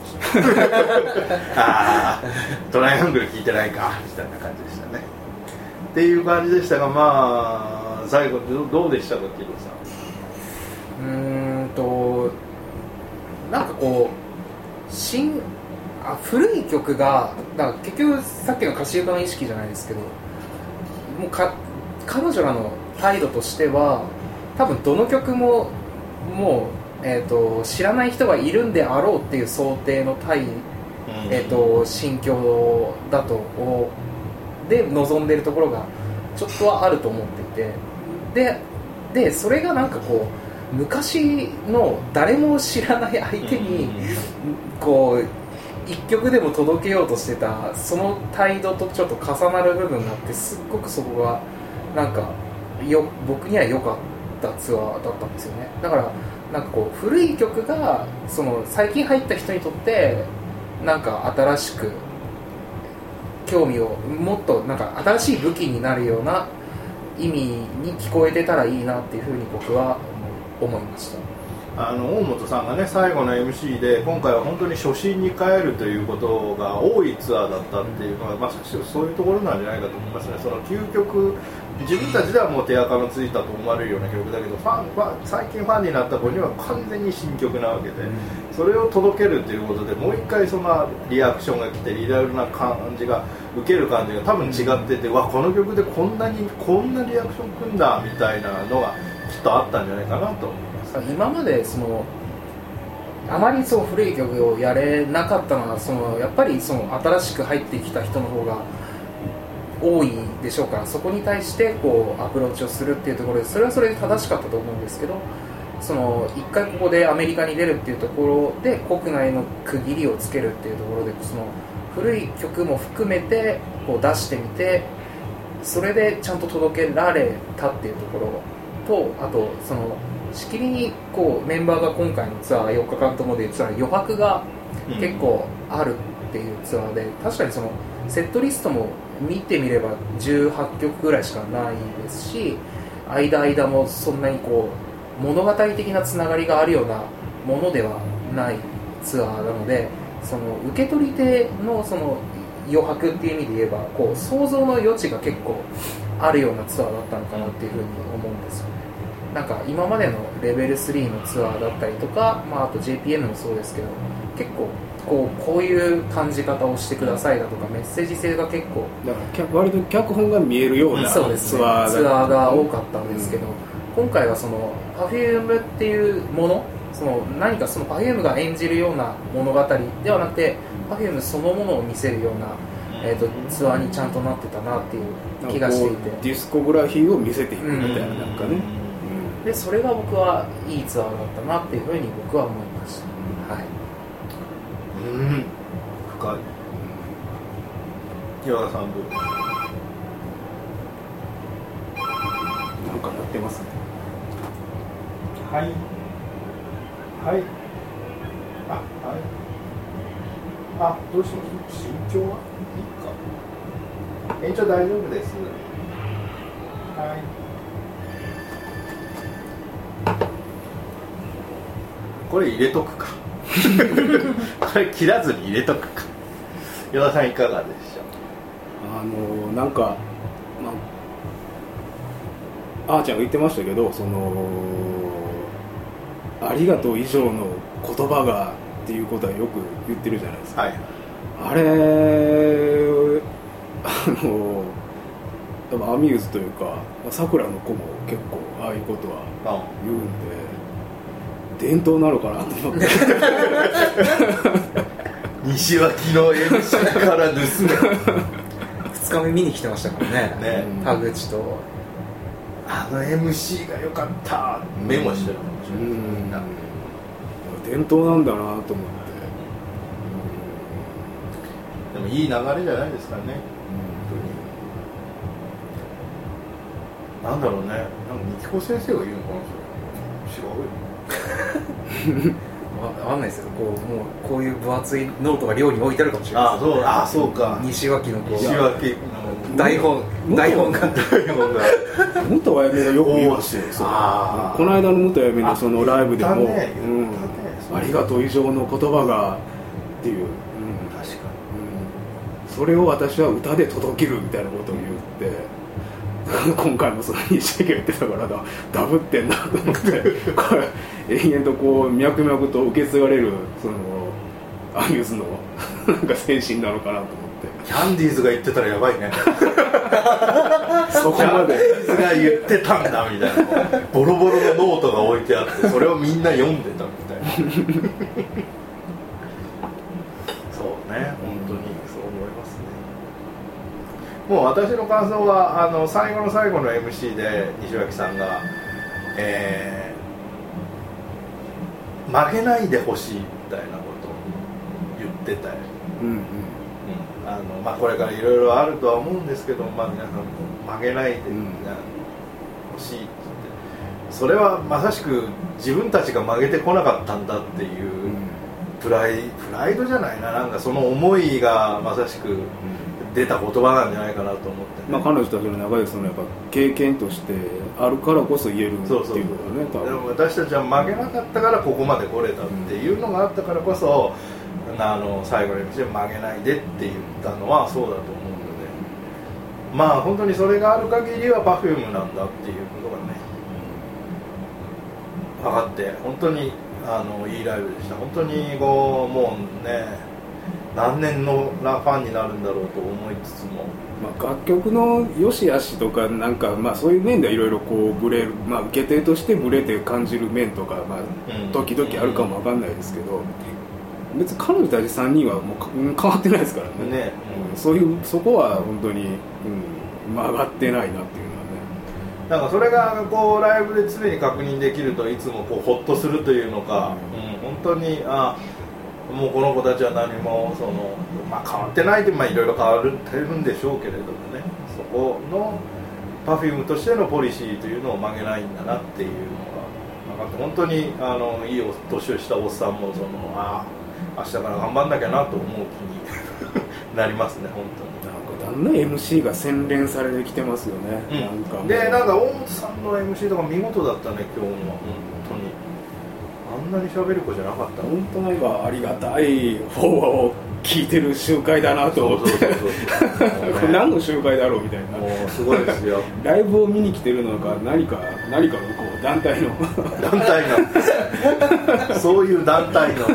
ああトライアングル聴いてないかみたいな感じでしたねっていう感じでしたが、まあ最後どうでしたかキロさん。うーんとなんかこう新あ古い曲がだから結局さっきの歌詞床の意識じゃないですけどもうか彼女らの態度としては多分どの曲ももうえー、と知らない人がいるんであろうっていう想定の対、えー、と心境だとで望んでいるところがちょっとはあると思っていて、で、でそれがなんかこう昔の誰も知らない相手にこう一曲でも届けようとしてたその態度とちょっと重なる部分があって、すっごくそこがなんかよ僕には良かったツアーだったんですよね。だからなんかこう古い曲がその最近入った人にとってなんか新しく興味をもっとなんか新しい武器になるような意味に聞こえてたらいいなっていうふうに僕は思いました。 あの大本さんがね最後の エムシー で今回は本当に初心に帰るということが多いツアーだったっていうのはまさしくそういうところなんじゃないかと思いますね。その究極自分たちではもう手垢のついたと思われるような曲だけど、ファンファン最近ファンになった子には完全に新曲なわけで、うん、それを届けるということでもう一回そのリアクションが来てリアルな感じが受ける感じが多分違ってて、うん、わこの曲でこんなにこんなリアクションくんだみたいなのがきっとあったんじゃないかなと思います。 今までそのあまりそう古い曲をやれなかったのはそのやっぱりその新しく入ってきた人の方が多いでしょうから、そこに対してこうアプローチをするっていうところでそれはそれで正しかったと思うんですけど、その一回ここでアメリカに出るっていうところで国内の区切りをつけるっていうところでその古い曲も含めてこう出してみてそれでちゃんと届けられたっていうところと、あとそのしきりにこうメンバーが今回のツアーよっかかんともでツアー余白が結構あるっていうツアーで、確かにそのセットリストも見てみればじゅうはっきょくぐらいしかないですし、間間もそんなにこう物語的なつながりがあるようなものではないツアーなので、その受け取り手のその余白っていう意味で言えばこう想像の余地が結構あるようなツアーだったのかなっていうふうに思うんですよね。なんか今までのレベルスリーのツアーだったりとか、まあ、あと ジェイピーエム もそうですけど結構こう、こういう感じ方をしてくださいだとかメッセージ性が結構だから割と脚本が見えるようなツアー、 そうですね、ツアーが多かったんですけど、うん、今回はその Perfume っていうもの、その何かその Perfume が演じるような物語ではなくて Perfume そのものを見せるような、えー、とツアーにちゃんとなってたなっていう気がしていて、 ディスコグラフィーを見せていくみたいな、うん、なんかね、 うん、でそれが僕はいいツアーだったなっていうふうに僕は思いました、うん、はい。 うん、深い。岩田さんどう？ なんかやってますね。 はい。はい。あ、はい。あ、どうします？心境はいいか。延長大丈夫です。はい。これ入れとくか。これ切らずに入れとくか。与田さんいかがでしょう？ あのなんか、まあ、あーちゃんが言ってましたけど、そのありがとう以上の言葉がっていうことはよく言ってるじゃないですか、はい、あれあの多分アミューズというかさくらの子も結構ああいうことは言うんで伝統なのかなと思って西脇の エムシー から盗むふつかめ見に来てましたからね、ね、田口とあの エムシー が良かったメモしてるかもしれない、うん、 伝統なんだなと思って、 うん、でもいい流れじゃないですかね、うん、なんだろうね、なんかみきこ先生が言うのかな、それ違うよわかんないですよ、こうもうこういう分厚いノートが寮に置いてあるかもしれないです、ね、 ああそう、ああそうか、 西脇のこう西脇の台本台本が台本が元あやめがよく言いますよ、あこの間の元あやめのそのライブでも、ねうん、ありがとう以上の言葉がっていう、うん、 確かに、 うん、それを私は歌で届けるみたいなことを言って、今回もその西脇が言ってたからだダブってんだと思ってこれ延々とこう脈々と受け継がれるそのアミューズのなんか精神なのかなと思って、 キャンディーズが言ってたらやばいねそこまでキャンディーズが言ってたんだみたいなボロボロのノートが置いてあってそれをみんな読んでたみたいなそうね、本当にそう思いますね。もう私の感想はあの最後の最後の エムシー で西脇さんが、えー、負けないでほしいみたいなことを言ってたよ、うんうんうん、あのまあ、これからいろいろあるとは思うんですけど、まあ、皆さんも負けないでほしいって言って、それはまさしく自分たちが負けてこなかったんだっていうプライ、プライドじゃないな、なんかその思いがまさしく出た言葉なんじゃないかなと思って、ね、 まあ、彼女たちの中でそのやっぱ経験としてあるからこそ言えるっていうことだね。 多分でも私たちは負けなかったからここまで来れたっていうのがあったからこそ、あの最後の エムシー で曲げないでって言ったのはそうだと思うので、 まあ本当にそれがある限りは Perfume なんだっていうことがね分かって、本当にあのいいライブでした。本当にこうもうね何年のファンになるんだろうと思いつつも、 まあ、楽曲の良し悪しとかなんか、まあ、そういう面ではいろいろこうブレる、まあ、受け手としてブレて感じる面とか、まあ、時々あるかもわかんないですけど、別に彼女たちさんにんはもう変わってないですからね。ね、うん、そういうそこは本当に、うん、曲がってないなっていうのはね。 なんかそれがこうライブで常に確認できるといつもこうホッとするというのか、うんうん、本当にあもうこの子たちは何もその、まあ、変わってないっていろいろ変わってるんでしょうけれどもね、そこの Perfume としてのポリシーというのを曲げないんだなっていうのが分かって、本当にあのいいお年をしたおっさんもそのあ明日から頑張んなきゃなと思う気になりますね本当に。 だんだん エムシー が洗練されてきてますよね、 うん、なんかでなんか大本さんの エムシー とか見事だったね今日も本当に。あんなに喋る子じゃなかったの。 本当なんかありがたいフォアを聞いてる集会だなと思って、これ何の集会だろうみたいな。 もうすごいですよ。 ライブを見に来てるのか何か何かのこう団体の団体のそういう団体のう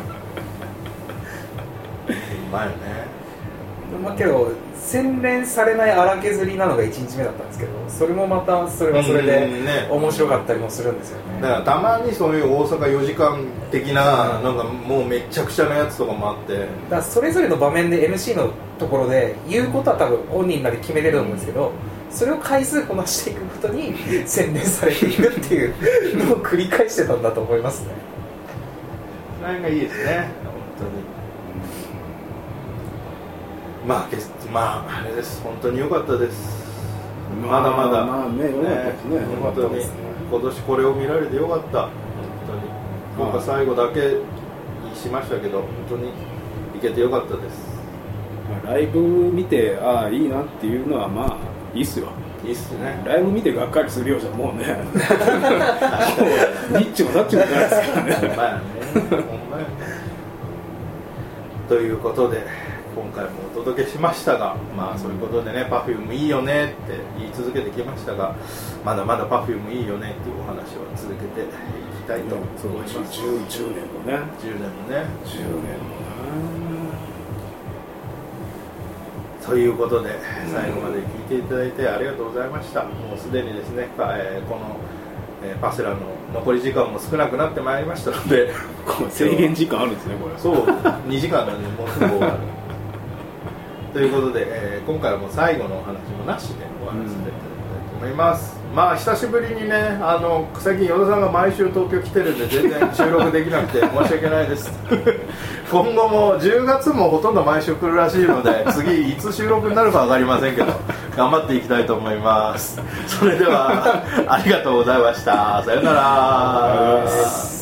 まいよね。 まあけど洗練されない荒削りなのがいちにちめだったんですけど、それもまたそれはそれで面白かったりもするんですよね。 だからたまにそういう大阪よじかん的な、うん、なんかもうめちゃくちゃなやつとかもあって、だからそれぞれの場面で エムシー のところで言うことは多分本人なり決めれると思うんですけど、それを回数こなしていくことに洗練されていくっていうのを繰り返してたんだと思いますね。 その辺がいいですね本当に。まあ、まあ、あれです、本当に良かったです、まだまだ、 まあね、良かったですね、 本当に今年これを見られて良かった、本当に僕は最後だけにしましたけど、本当に行けて良かったです。 ライブ見て、ああ、いいなっていうのは、まあ、いいっすよ。 いいっすね。 ライブ見てがっかりするようじゃもうね、ニッチもサッチもないですからね。 ほんまやね、ほんまやね。ということで、今回もお届けしましたが、まあそういうことでね、Perfume いいよねって言い続けてきましたが、まだまだ Perfume いいよねっていうお話は続けていきたいと思います。 じゅうねんもね、 じゅうねんもね、 じゅうねんもな。 ということで最後まで聞いていただいてありがとうございました。もうすでにですね、えー、この、えー、パセラの残り時間も少なくなってまいりましたので制限時間あるんですねこれ。 そうにじかんなんでもうすぐ終わるということで、えー、今回はもう最後のお話もなしで終わらせていただきたいと思います、うん、まあ久しぶりにね、あの最近与田さんが毎週東京来てるんで全然収録できなくて申し訳ないです今後もじゅうがつもほとんど毎週来るらしいので次いつ収録になるか分かりませんけど頑張っていきたいと思います。それではありがとうございました。さよなら。